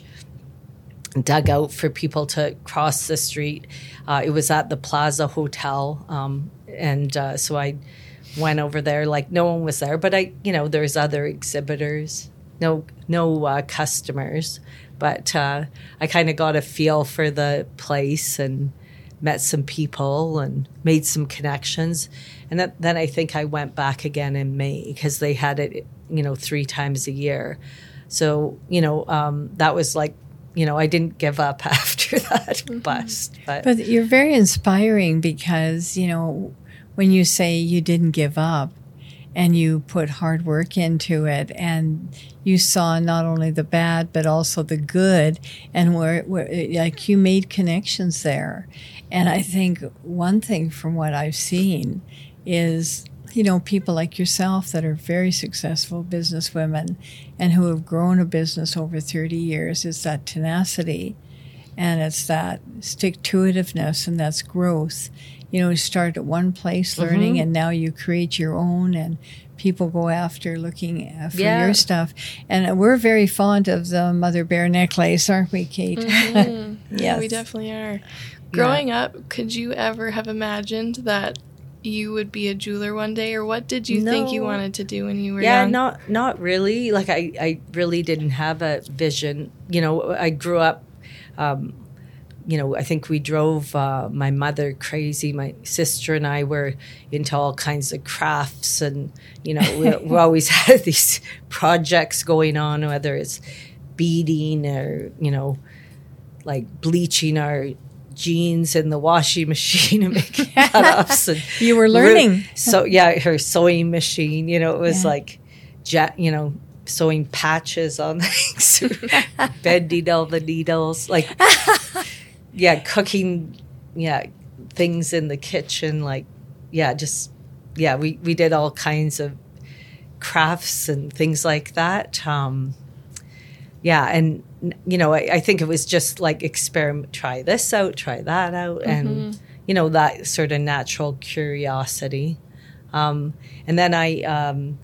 dug out for people to cross the street. Uh, it was at the Plaza Hotel, um, and uh, so I went over there. Like no one was there, but I, you know, there's other exhibitors. No, no uh, customers, but uh, I kind of got a feel for the place and met some people and made some connections. And that, then I think I went back again in May because they had it, you know, three times a year. So, you know, um, that was like, you know, I didn't give up after that mm-hmm. bust. But. But you're very inspiring because, you know, when you say you didn't give up, and you put hard work into it, and you saw not only the bad but also the good, and where, where like you made connections there. And I think one thing from what I've seen is, you know, people like yourself that are very successful businesswomen and who have grown a business over thirty years is that tenacity, and it's that stick-to-itiveness, and that's growth. You know, you start at one place learning, mm-hmm. and now you create your own, and people go after looking for yeah. your stuff. And we're very fond of the Mother Bear necklace, aren't we, Kate? Mm-hmm. Yes. Yeah, we definitely are. Growing yeah. up, could you ever have imagined that you would be a jeweler one day, or what did you no. think you wanted to do when you were yeah, young? Yeah, not not really. Like I, I really didn't have a vision. You know, I grew up. Um, You know, I think we drove uh, my mother crazy. My sister and I were into all kinds of crafts, and you know, we, we always had these projects going on, whether it's beading or you know, like bleaching our jeans in the washing machine and making cut-offs. And you were learning. So yeah, her sewing machine. You know, it was yeah. like, ja- you know. sewing patches on things, bending all the needles, like. Yeah, cooking, yeah, things in the kitchen, like, yeah, just, yeah, we, we did all kinds of crafts and things like that. Um, yeah, and, you know, I, I think it was just like experiment, try this out, try that out, mm-hmm. and, you know, that sort of natural curiosity. Um, and then I, um,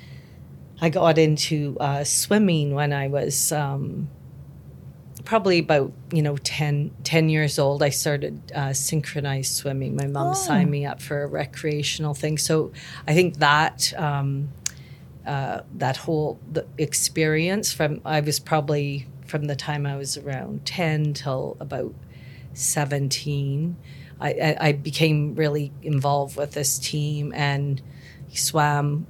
I got into uh, swimming when I was... Um, probably about, you know, ten, ten years old, I started uh, synchronized swimming. My mom oh. signed me up for a recreational thing. So I think that um, uh, that whole the experience from, I was probably from the time I was around ten till about seventeen, I, I, I became really involved with this team and swam,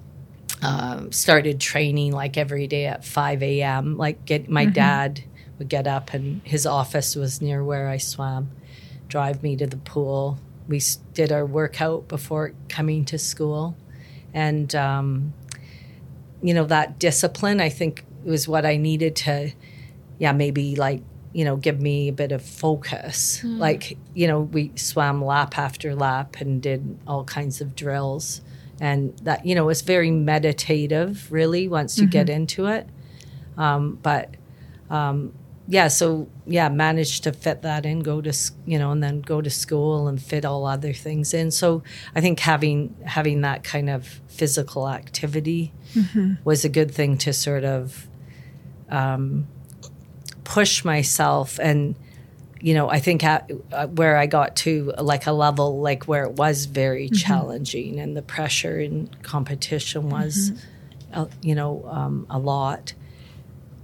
um, started training like every day at five a.m. Like get my mm-hmm. dad would get up, and his office was near where I swam, drive me to the pool. We did our workout before coming to school. And, um, you know, that discipline, I think, was what I needed to, yeah, maybe like, you know, give me a bit of focus. Mm. Like, you know, we swam lap after lap and did all kinds of drills. And that, you know, it's very meditative, really, once you mm-hmm. get into it. Um, but, um, yeah, so, yeah, managed to fit that in, go to, you know, and then go to school and fit all other things in. So I think having having that kind of physical activity mm-hmm. was a good thing to sort of um, push myself. And, you know, I think at, uh, where I got to, like, a level, like, where it was very mm-hmm. challenging and the pressure and competition was, mm-hmm. uh, you know, um, a lot.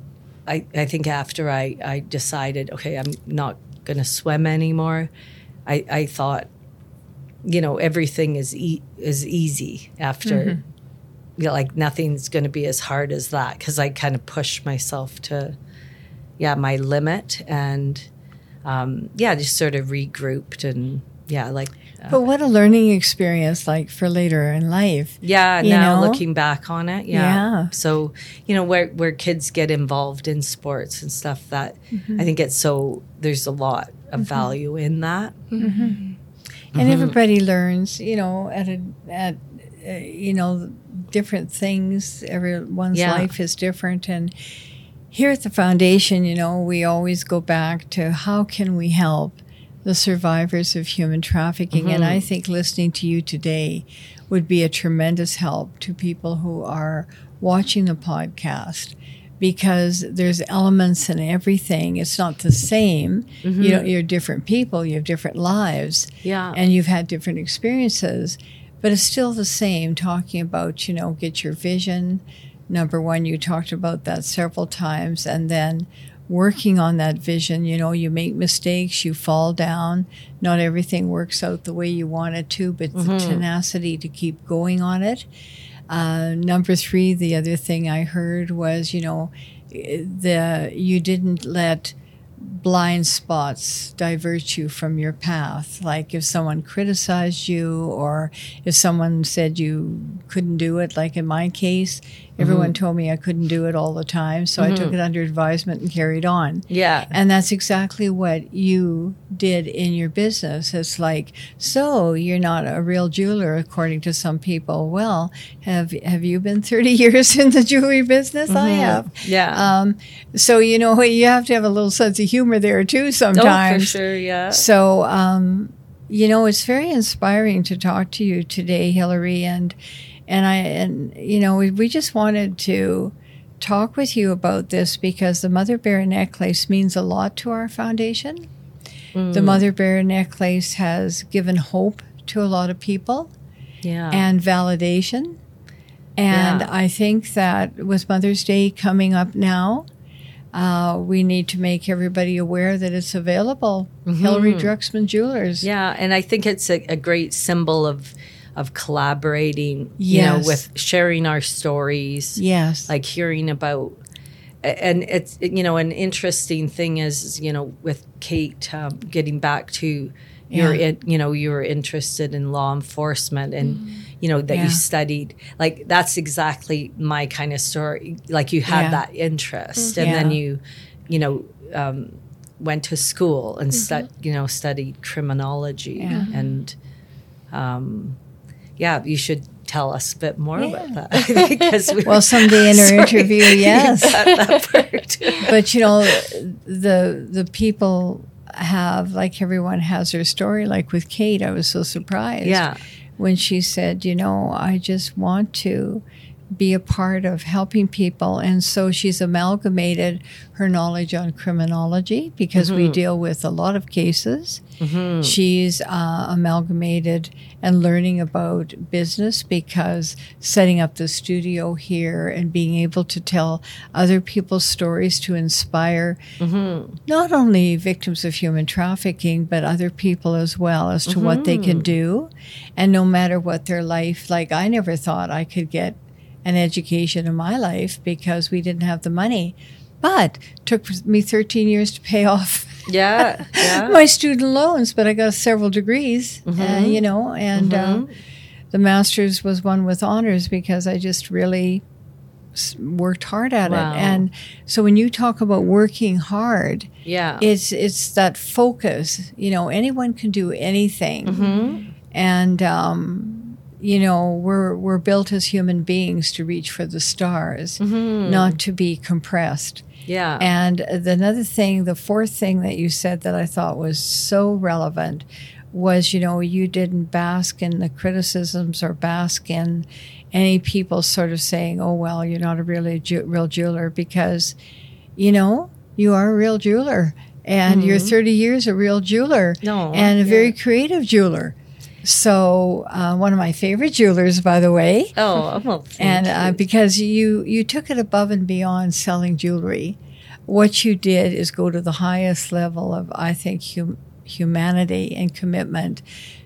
I, I think after I, I decided, okay, I'm not going to swim anymore, I, I thought, you know, everything is e- is easy after, mm-hmm. you know, like nothing's going to be as hard as that, because I kind of pushed myself to, yeah, my limit, and um, yeah, just sort of regrouped and yeah, like. Uh, but what a learning experience, like for later in life. Yeah, you now know? looking back on it, yeah. yeah. So, you know, where where kids get involved in sports and stuff, that mm-hmm. I think it's so, there's a lot of mm-hmm. value in that. Mm-hmm. And mm-hmm. everybody learns, you know, at a, at uh, you know, different things. Everyone's yeah. life is different, and here at the foundation, you know, we always go back to how can we help the survivors of human trafficking. Mm-hmm. And I think listening to you today would be a tremendous help to people who are watching the podcast, because there's elements in everything. It's not the same. Mm-hmm. You know, you're different people, you have different lives, yeah, and you've had different experiences, but it's still the same, talking about, you know, get your vision. Number one, you talked about that several times, and then working on that vision. You know, you make mistakes, you fall down. Not everything works out the way you want it to, but mm-hmm. the tenacity to keep going on it. Uh, number three, the other thing I heard was, you know, the you didn't let blind spots divert you from your path. Like if someone criticized you, or if someone said you couldn't do it, like in my case, everyone mm-hmm. told me I couldn't do it all the time, so mm-hmm. I took it under advisement and carried on. Yeah. And that's exactly what you did in your business. It's like, so you're not a real jeweler, according to some people. Well, have have you been thirty years in the jewelry business? Mm-hmm. I have. Yeah. Um, so, you know, you have to have a little sense of humor there, too, sometimes. Oh, for sure, yeah. So, um, you know, it's very inspiring to talk to you today, Hilary, and And I, and you know, we, we just wanted to talk with you about this because the Mother Bear necklace means a lot to our foundation. Mm. The Mother Bear necklace has given hope to a lot of people, yeah, and validation. And yeah. I think that with Mother's Day coming up now, uh, we need to make everybody aware that it's available. Mm-hmm. Hilary Drucksmann Jewelers. Yeah, and I think it's a, a great symbol of. of collaborating, yes. you know, with sharing our stories. Yes. Like hearing about, and it's, you know, an interesting thing is, you know, with Kate, um, getting back to yeah. your, in, you know, you were interested in law enforcement and, mm. you know, that yeah. you studied, like, that's exactly my kind of story. Like you had yeah. that interest and yeah. then you, you know, um, went to school and, mm-hmm. stu- you know, studied criminology yeah. and, um, yeah, you should tell us a bit more yeah. about that. Because we well, someday in our sorry, interview, yes. that part. But, you know, the the people have, like everyone has their story. Like with Kate, I was so surprised yeah. when she said, you know, I just want to be a part of helping people. And so she's amalgamated her knowledge on criminology because mm-hmm. we deal with a lot of cases. Mm-hmm. She's uh, amalgamated and learning about business because setting up the studio here and being able to tell other people's stories to inspire mm-hmm. not only victims of human trafficking, but other people as well as to mm-hmm. what they can do. And no matter what their life, like I never thought I could get an education in my life because we didn't have the money. But it took me thirteen years to pay off yeah, yeah. my student loans, but I got several degrees, mm-hmm. uh, you know, and mm-hmm. uh, the master's was one with honors because I just really s- worked hard at wow. it. And so when you talk about working hard, yeah, it's it's that focus. You know, anyone can do anything, mm-hmm. and um, you know, we're we're built as human beings to reach for the stars, mm-hmm. not to be compressed. Yeah. And the, another thing, the fourth thing that you said that I thought was so relevant was, you know, you didn't bask in the criticisms or bask in any people sort of saying, oh, well, you're not a really ju- real jeweler because, you know, you are a real jeweler and mm-hmm. you're thirty years a real jeweler no, and a yeah. very creative jeweler. So uh, one of my favorite jewelers, by the way. Oh, well, and uh, because you, you took it above and beyond selling jewelry. what you did is go to the highest level of, I think, hum- humanity and commitment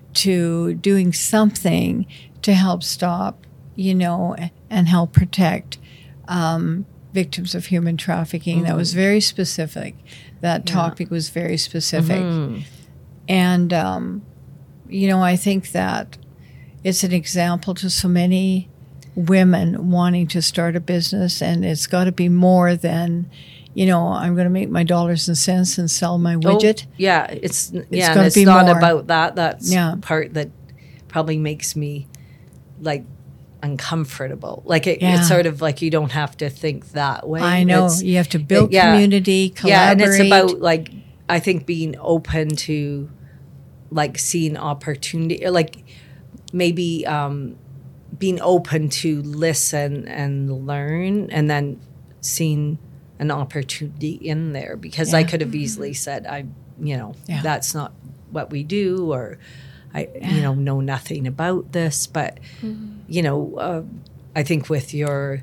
to doing something to help stop, you know, and help protect um, victims of human trafficking. Mm. That was very specific. That yeah. topic was very specific. Mm-hmm. And, um, you know, I think that it's an example to so many women wanting to start a business, and it's got to be more than, you know, I'm going to make my dollars and cents and sell my widget. Oh, yeah, it's, it's yeah, and it's not more. about that. That's yeah. part that probably makes me, like, uncomfortable. Like, it, yeah. it's sort of like you don't have to think that way. I know. It's, you have to build it, yeah. community, collaborate. Yeah, and it's about, like, I think being open to, like, seeing opportunity, or, like, maybe um, being open to listen and learn, and then seeing an opportunity in there, because yeah. I could have easily said, I, you know, yeah. that's not what we do, or I, yeah. you know, know nothing about this. But, mm-hmm. you know, uh, I think with your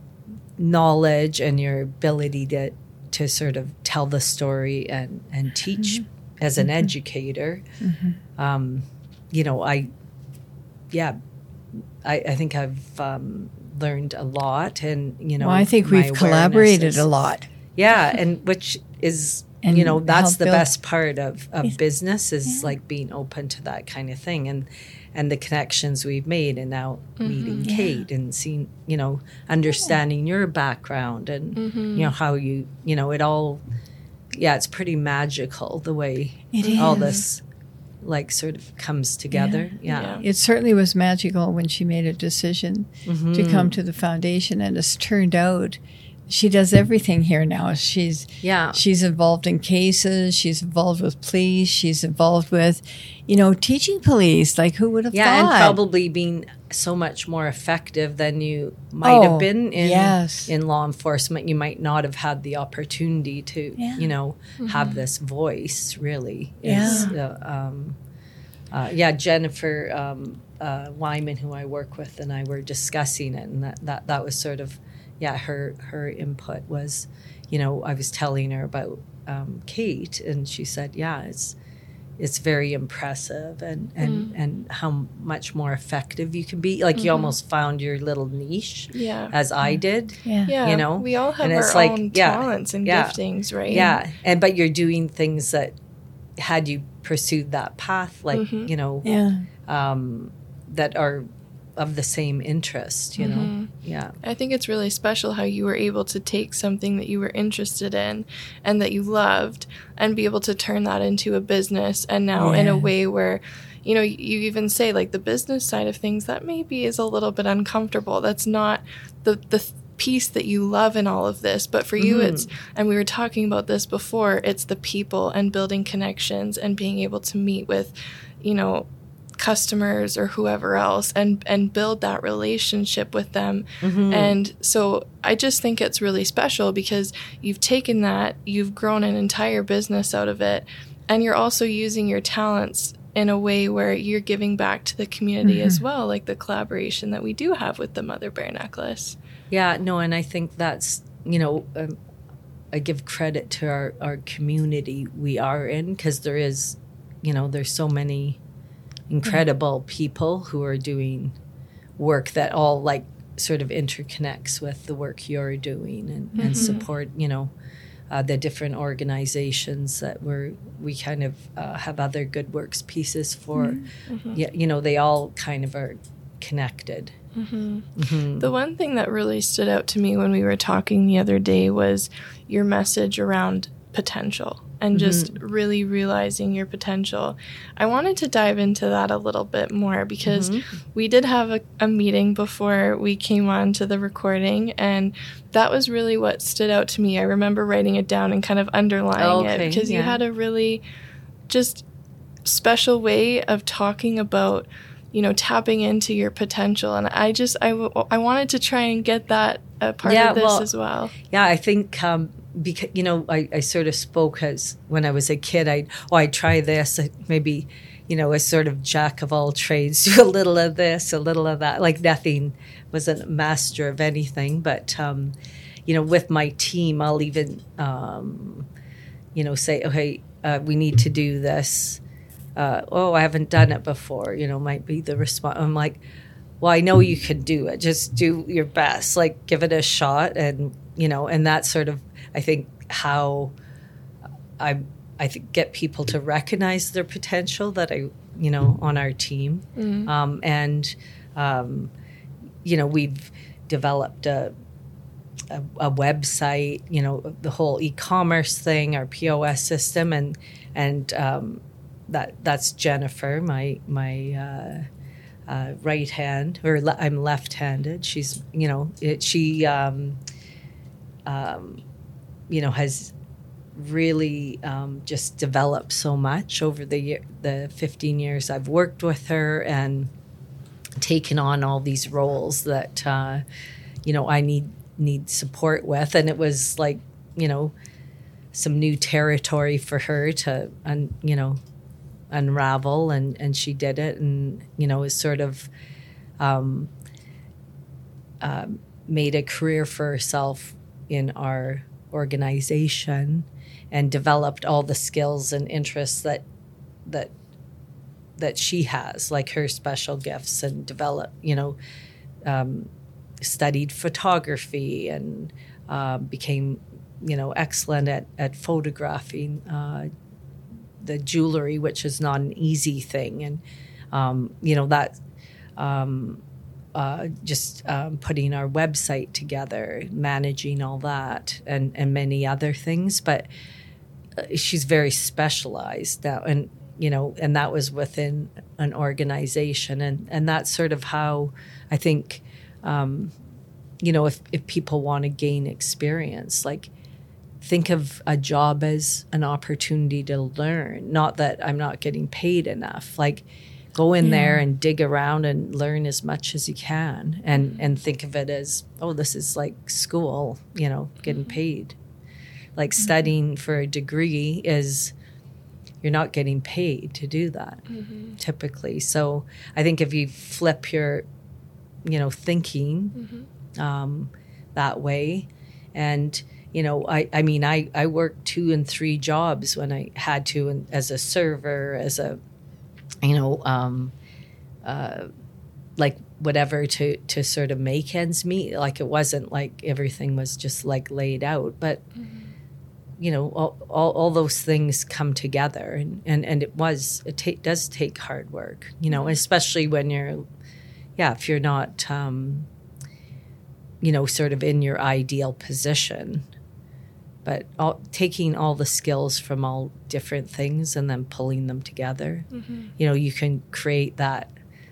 knowledge and your ability to, to sort of tell the story and, and teach mm-hmm. as an mm-hmm. educator, mm-hmm. um, you know, I, yeah, I, I think I've um, learned a lot, and, you know, well, I think we've collaborated is, a lot. Yeah, and which is, and you know, that's the build. best part of, of yeah. business is yeah. like being open to that kind of thing, and and the connections we've made, and now mm-hmm. meeting yeah. Kate and seeing, you know, understanding yeah. your background, and mm-hmm. you know how you, you know, it all, yeah, it's pretty magical the way it all is. this like sort of comes together. Yeah. yeah. It certainly was magical when she made a decision mm-hmm. to come to the foundation, and it's turned out she does everything here now. She's yeah. she's involved in cases, she's involved with police, she's involved with, you know, teaching police. Like, who would have yeah, thought? And probably being so much more effective than you might oh, have been in yes. in law enforcement. You might not have had the opportunity to, yeah. you know, mm-hmm. have this voice, really. Is, yeah. Uh, um, uh, yeah, Jennifer um, uh, Wyman, who I work with, and I were discussing it, and that, that, that was sort of, yeah, her her input was, you know, I was telling her about um, Kate, and she said, yeah, it's it's very impressive, and, and, mm. and how much more effective you can be. Like, mm-hmm. you almost found your little niche, yeah. as I did. Yeah. yeah, you know, we all have and our it's like, own yeah, talents and yeah, giftings, right? Yeah, and but you're doing things that, had you pursued that path, like mm-hmm. you know, yeah. um, that are of the same interest, you mm-hmm. know? Yeah. I think it's really special how you were able to take something that you were interested in and that you loved and be able to turn that into a business, and now yeah. in a way where, you know, you even say, like, the business side of things, that maybe is a little bit uncomfortable. That's not the, the piece that you love in all of this. But for you, mm-hmm. it's, and we were talking about this before, it's the people and building connections and being able to meet with, you know, customers or whoever else, and and build that relationship with them. Mm-hmm. And so I just think it's really special, because you've taken that, you've grown an entire business out of it, and you're also using your talents in a way where you're giving back to the community mm-hmm. as well, like the collaboration that we do have with the Mother Bear Necklace. Yeah, no, and I think that's, you know, um, I give credit to our, our community we are in, because there is, you know, there's so many incredible mm-hmm. people who are doing work that all, like, sort of interconnects with the work you're doing, and, mm-hmm. and support, you know, uh, the different organizations that we're, we kind of uh, have other good works pieces for. Mm-hmm. Yeah, you know, they all kind of are connected. Mm-hmm. Mm-hmm. The one thing that really stood out to me when we were talking the other day was your message around potential and just mm-hmm. really realizing your potential. I wanted to dive into that a little bit more, because mm-hmm. we did have a, a meeting before we came on to the recording, and that was really what stood out to me. I remember writing it down and kind of underlining oh, okay. it, because yeah. you had a really just special way of talking about, you know, tapping into your potential. And I just, I, w- I wanted to try and get that a part yeah, of this well, as well. Yeah, I think, um, because, you know, I, I sort of spoke as when I was a kid, I oh, I try this, maybe, you know, a sort of jack of all trades, do a little of this, a little of that, like nothing, wasn't a master of anything. But, um, you know, with my team, I'll even, um, you know, say, okay, uh, we need to do this. Uh, oh, I haven't done it before, you know, might be the response. I'm like, well, I know you can do it. Just do your best, like give it a shot. And, you know, and that's sort of, I think, how I, I think get people to recognize their potential that I, you know, on our team. Mm-hmm. Um, and, um, you know, we've developed a, a, a website, you know, the whole e-commerce thing, our P O S system, and, and, um, that that's Jennifer, my, my, uh, uh, right hand, or le- I'm left-handed. She's, you know, it, she, um, um, you know, has really um, just developed so much over the year, the fifteen years I've worked with her, and taken on all these roles that, uh, you know, I need need support with. And it was like, you know, some new territory for her to, un, you know, unravel, and, and she did it, and, you know, is sort of um, uh, made a career for herself in our organization, and developed all the skills and interests that that that she has, like her special gifts, and developed, you know, um, studied photography, and uh, became, you know, excellent at, at photographing uh, the jewelry, which is not an easy thing. And, um, you know, that um, uh, just um, putting our website together, managing all that, and, and many other things. But uh, she's very specialized now. And, you know, and that was within an organization. And, and that's sort of how I think, um, you know, if, if people want to gain experience, like, think of a job as an opportunity to learn, not that I'm not getting paid enough. Like, go in yeah. there and dig around and learn as much as you can, and, and think of it as, oh, this is like school, you know, getting paid. Like mm-hmm. studying for a degree is, you're not getting paid to do that mm-hmm. typically. So I think if you flip your, you know, thinking mm-hmm. um, that way, and you know, I, I mean, I, I worked two and three jobs when I had to, and as a server, as a, you know, um, uh, like whatever to, to sort of make ends meet. Like, it wasn't like everything was just like laid out, but, mm-hmm. you know, all, all, all those things come together, and, and, and it was, it ta- does take hard work, you know, especially when you're, yeah, if you're not, um, you know, sort of in your ideal position. But all, taking all the skills from all different things and then pulling them together, mm-hmm. you know, you can create that,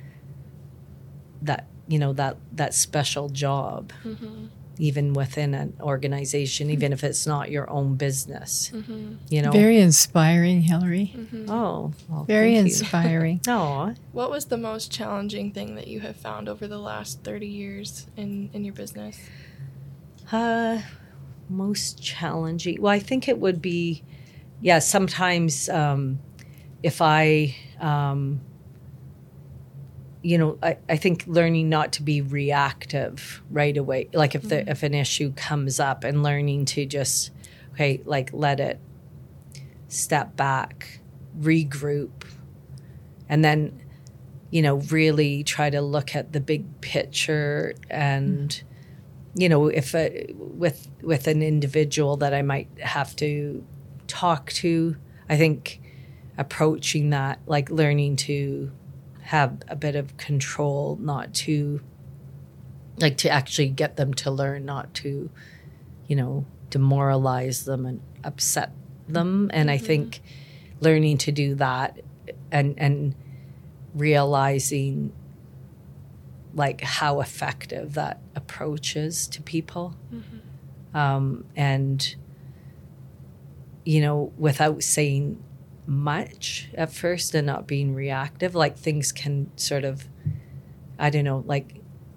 that, you know, that, that special job, mm-hmm. even within an organization, mm-hmm. even if it's not your own business, mm-hmm. you know. Very inspiring, Hillary. Mm-hmm. Oh, well, very inspiring. Oh. What was the most challenging thing that you have found over the last thirty years in, in your business? Uh... Most challenging, well, I think it would be, yeah, sometimes um, if I, um, you know, I, I think learning not to be reactive right away, like if, mm-hmm. the, if an issue comes up, and learning to just, okay, like let it step back, regroup, and then, you know, really try to look at the big picture. And mm-hmm. you know, if a, with with an individual that I might have to talk to, I think approaching that, like learning to have a bit of control, not to, like to actually get them to learn, not to, you know, demoralize them and upset them. And mm-hmm. I think learning to do that, and and realizing like how effective that approach is to people. Mm-hmm. Um, and, you know, without saying much at first and not being reactive, like things can sort of, I don't know, like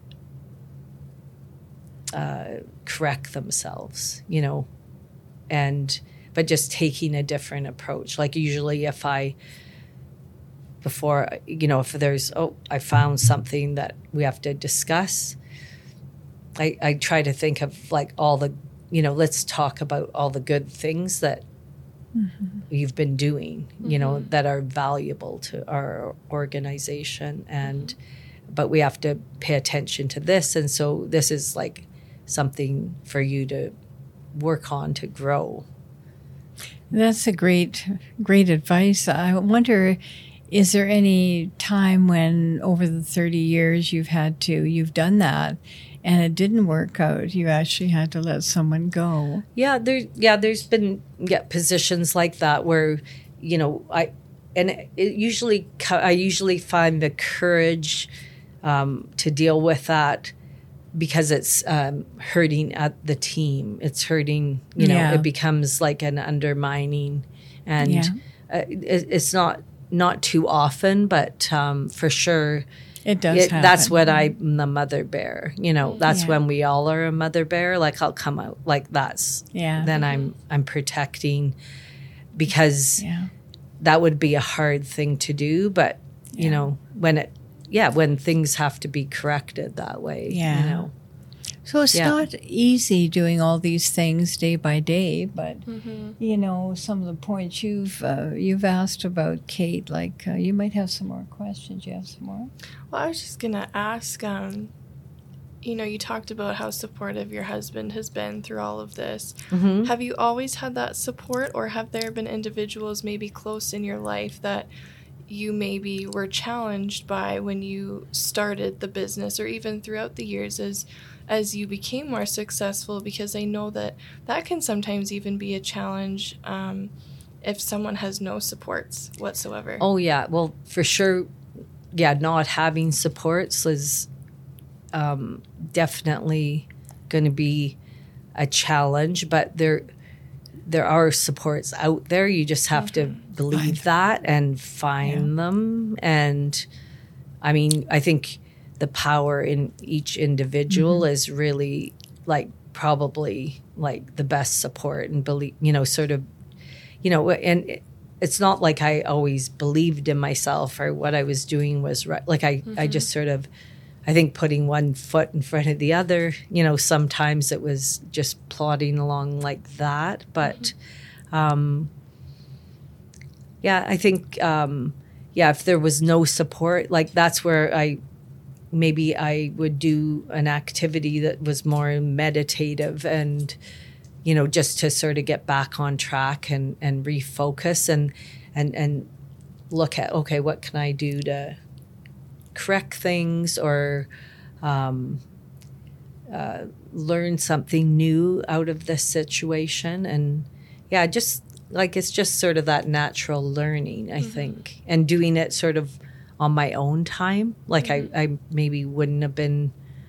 uh, correct themselves, you know, and, but just taking a different approach. Like usually if I, before, you know, if there's, oh, I found something that we have to discuss, I, I try to think of like all the, you know, let's talk about all the good things that mm-hmm. you've been doing, you mm-hmm. know, that are valuable to our organization. And, mm-hmm. but we have to pay attention to this. And so this is like something for you to work on to grow. That's a great, great advice. I wonder, is there any time when over the thirty years you've had to, you've done that and it didn't work out? You actually had to let someone go. Yeah, there, yeah, there's been yeah, positions like that where, you know, I, and it usually, I usually find the courage um, to deal with that because it's um, hurting at the team. It's hurting, you know, yeah. it becomes like an undermining. And yeah. uh, it, it's not not too often, but um, for sure. It does it, happen. That's when I'm the mother bear. You know, that's yeah. when we all are a mother bear. Like I'll come out like that's, yeah. then mm-hmm. I'm I'm protecting because yeah. that would be a hard thing to do. But, you yeah. know, when it, yeah, when things have to be corrected that way, yeah. you know. So it's yeah. not easy doing all these things day by day, but mm-hmm. you know, some of the points you've uh, you've asked about, Kate, like uh, you might have some more questions. You have some more? Well, I was just gonna ask. Um, you know, you talked about how supportive your husband has been through all of this. Mm-hmm. Have you always had that support, or have there been individuals maybe close in your life that you maybe were challenged by when you started the business, or even throughout the years as as you became more successful? Because I know that that can sometimes even be a challenge um, if someone has no supports whatsoever. Oh, yeah. Well, for sure, yeah, not having supports is um, definitely going to be a challenge, but there there are supports out there. You just have mm-hmm. to believe that and find yeah. them. And, I mean, I think the power in each individual mm-hmm. is really like probably like the best support and believe, you know, sort of, you know, and it, it's not like I always believed in myself or what I was doing was right. Like I, mm-hmm. I just sort of, I think putting one foot in front of the other, you know, sometimes it was just plodding along like that. But, mm-hmm. um, yeah, I think, um, yeah, if there was no support, like that's where I, maybe I would do an activity that was more meditative and, you know, just to sort of get back on track and, and refocus and, and, and look at, okay, what can I do to correct things or um, uh, learn something new out of this situation. And yeah, just like, it's just sort of that natural learning, I mm-hmm. think, and doing it sort of on my own time. Like mm-hmm. I, I maybe wouldn't have been,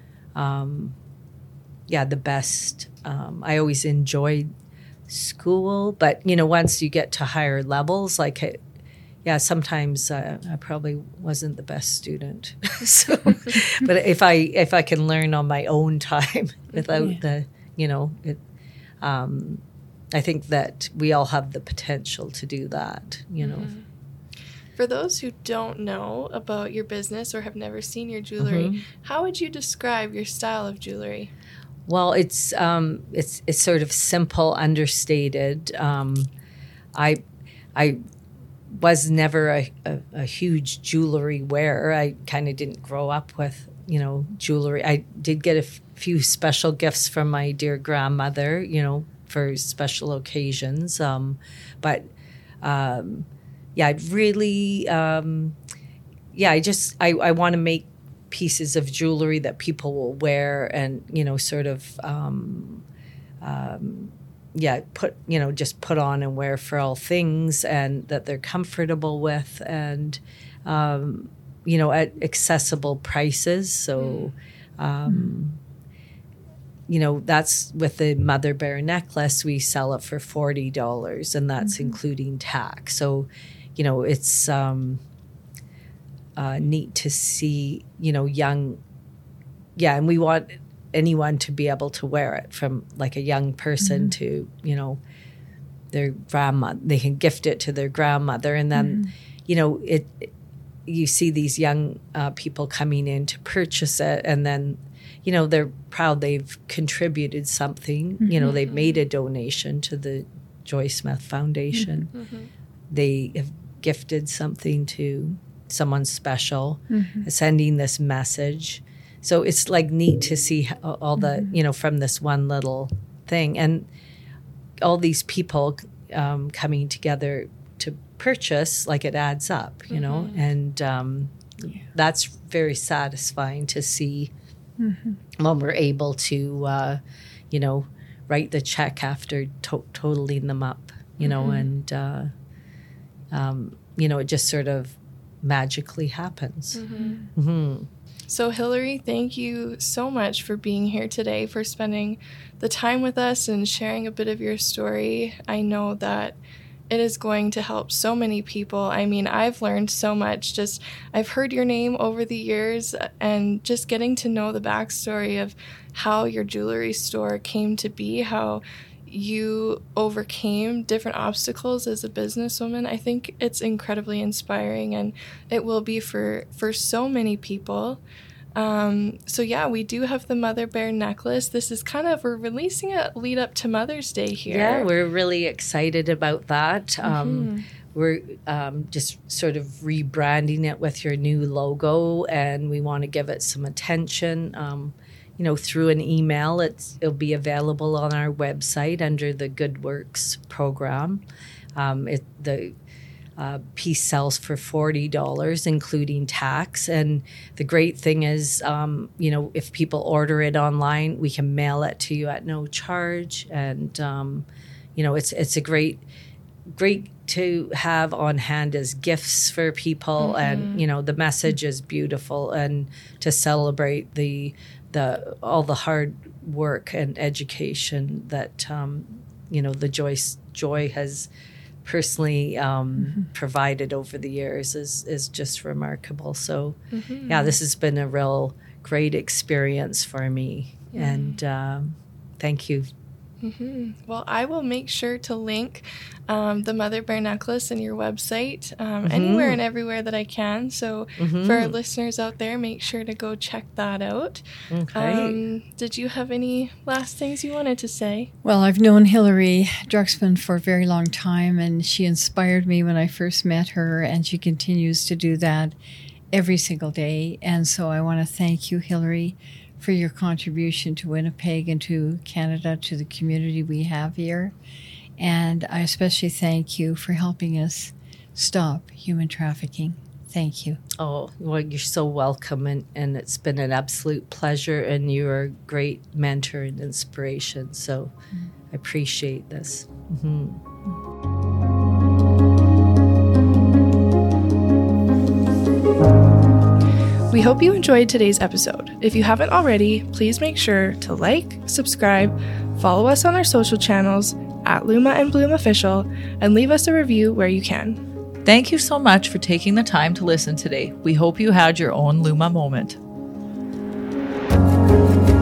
um, yeah, the best. Um, I always enjoyed school, but, you know, once you get to higher levels, like, I, yeah, sometimes uh, I probably wasn't the best student. So, but if I, if I can learn on my own time without yeah. the, you know, it, um, I think that we all have the potential to do that, you know. Mm-hmm. For those who don't know about your business or have never seen your jewelry, mm-hmm. how would you describe your style of jewelry? Well, it's um, it's it's sort of simple, understated. Um, I I was never a, a, a huge jewelry wearer. I kind of didn't grow up with, you know, jewelry. I did get a f- few special gifts from my dear grandmother, you know, for special occasions. Um, but um, yeah, I really, um, yeah, I just, I, I want to make pieces of jewelry that people will wear and, you know, sort of, um, um, yeah, put, you know, just put on and wear for all things and that they're comfortable with and, um, you know, at accessible prices. So, um, you know, that's with the Mother Bear necklace, we sell it for forty dollars and that's mm-hmm. including tax. So, you know, it's um, uh, neat to see, you know, young, yeah, and we want anyone to be able to wear it from like a young person mm-hmm. to, you know, their grandma. They can gift it to their grandmother. And then, mm-hmm. you know, it, you see these young uh, people coming in to purchase it and then you know, they're proud they've contributed something. Mm-hmm. You know, they've made a donation to the Joy Smith Foundation. Mm-hmm. They have gifted something to someone special, mm-hmm. sending this message. So it's like neat to see all the, mm-hmm. you know, from this one little thing, and all these people um, coming together to purchase, like it adds up, you mm-hmm. know, and um, yeah. that's very satisfying to see mm-hmm. when we're able to, uh, you know, write the check after to- totaling them up, you know, mm-hmm. and, uh, um, you know, it just sort of magically happens. Mm-hmm. Mm-hmm. So, Hillary, thank you so much for being here today, for spending the time with us and sharing a bit of your story. I know that it is going to help so many people. I mean, I've learned so much. Just, I've heard your name over the years, and just getting to know the backstory of how your jewelry store came to be, how you overcame different obstacles as a businesswoman. I think it's incredibly inspiring, and it will be for, for so many people. Um, so yeah, we do have the Mother Bear necklace. This is kind of, we're releasing it lead up to Mother's Day here. Yeah, we're really excited about that. Mm-hmm. Um, we're um, just sort of rebranding it with your new logo, and we want to give it some attention. Um, you know, through an email. It's, it'll be available on our website under the Good Works program. Um, it, the uh, piece sells for forty dollars, including tax. And the great thing is, um, you know, if people order it online, we can mail it to you at no charge. And, um, you know, it's it's a great, great to have on hand as gifts for people. Mm-hmm. And, you know, the message is beautiful, and to celebrate the the all the hard work and education that um, you know the Joy Joy has personally um, mm-hmm. provided over the years is is just remarkable. So mm-hmm. yeah, this has been a real great experience for me, mm-hmm. and um, thank you. Mm-hmm. Well, I will make sure to link um, the Mother Bear necklace in your website um, mm-hmm. anywhere and everywhere that I can. So mm-hmm. for our listeners out there, make sure to go check that out. Okay. Um, did you have any last things you wanted to say? Well, I've known Hillary Druxman for a very long time, and she inspired me when I first met her, and she continues to do that every single day. And so I want to thank you, Hillary, for your contribution to Winnipeg and to Canada, to the community we have here. And I especially thank you for helping us stop human trafficking. Thank you. Oh, well, you're so welcome, and, and it's been an absolute pleasure, and you're a great mentor and inspiration. So mm-hmm. I appreciate this. Mm-hmm. We hope you enjoyed today's episode. If you haven't already, please make sure to like, subscribe, follow us on our social channels at Luma and Bloom Official, and leave us a review where you can. Thank you so much for taking the time to listen today. We hope you had your own Luma moment.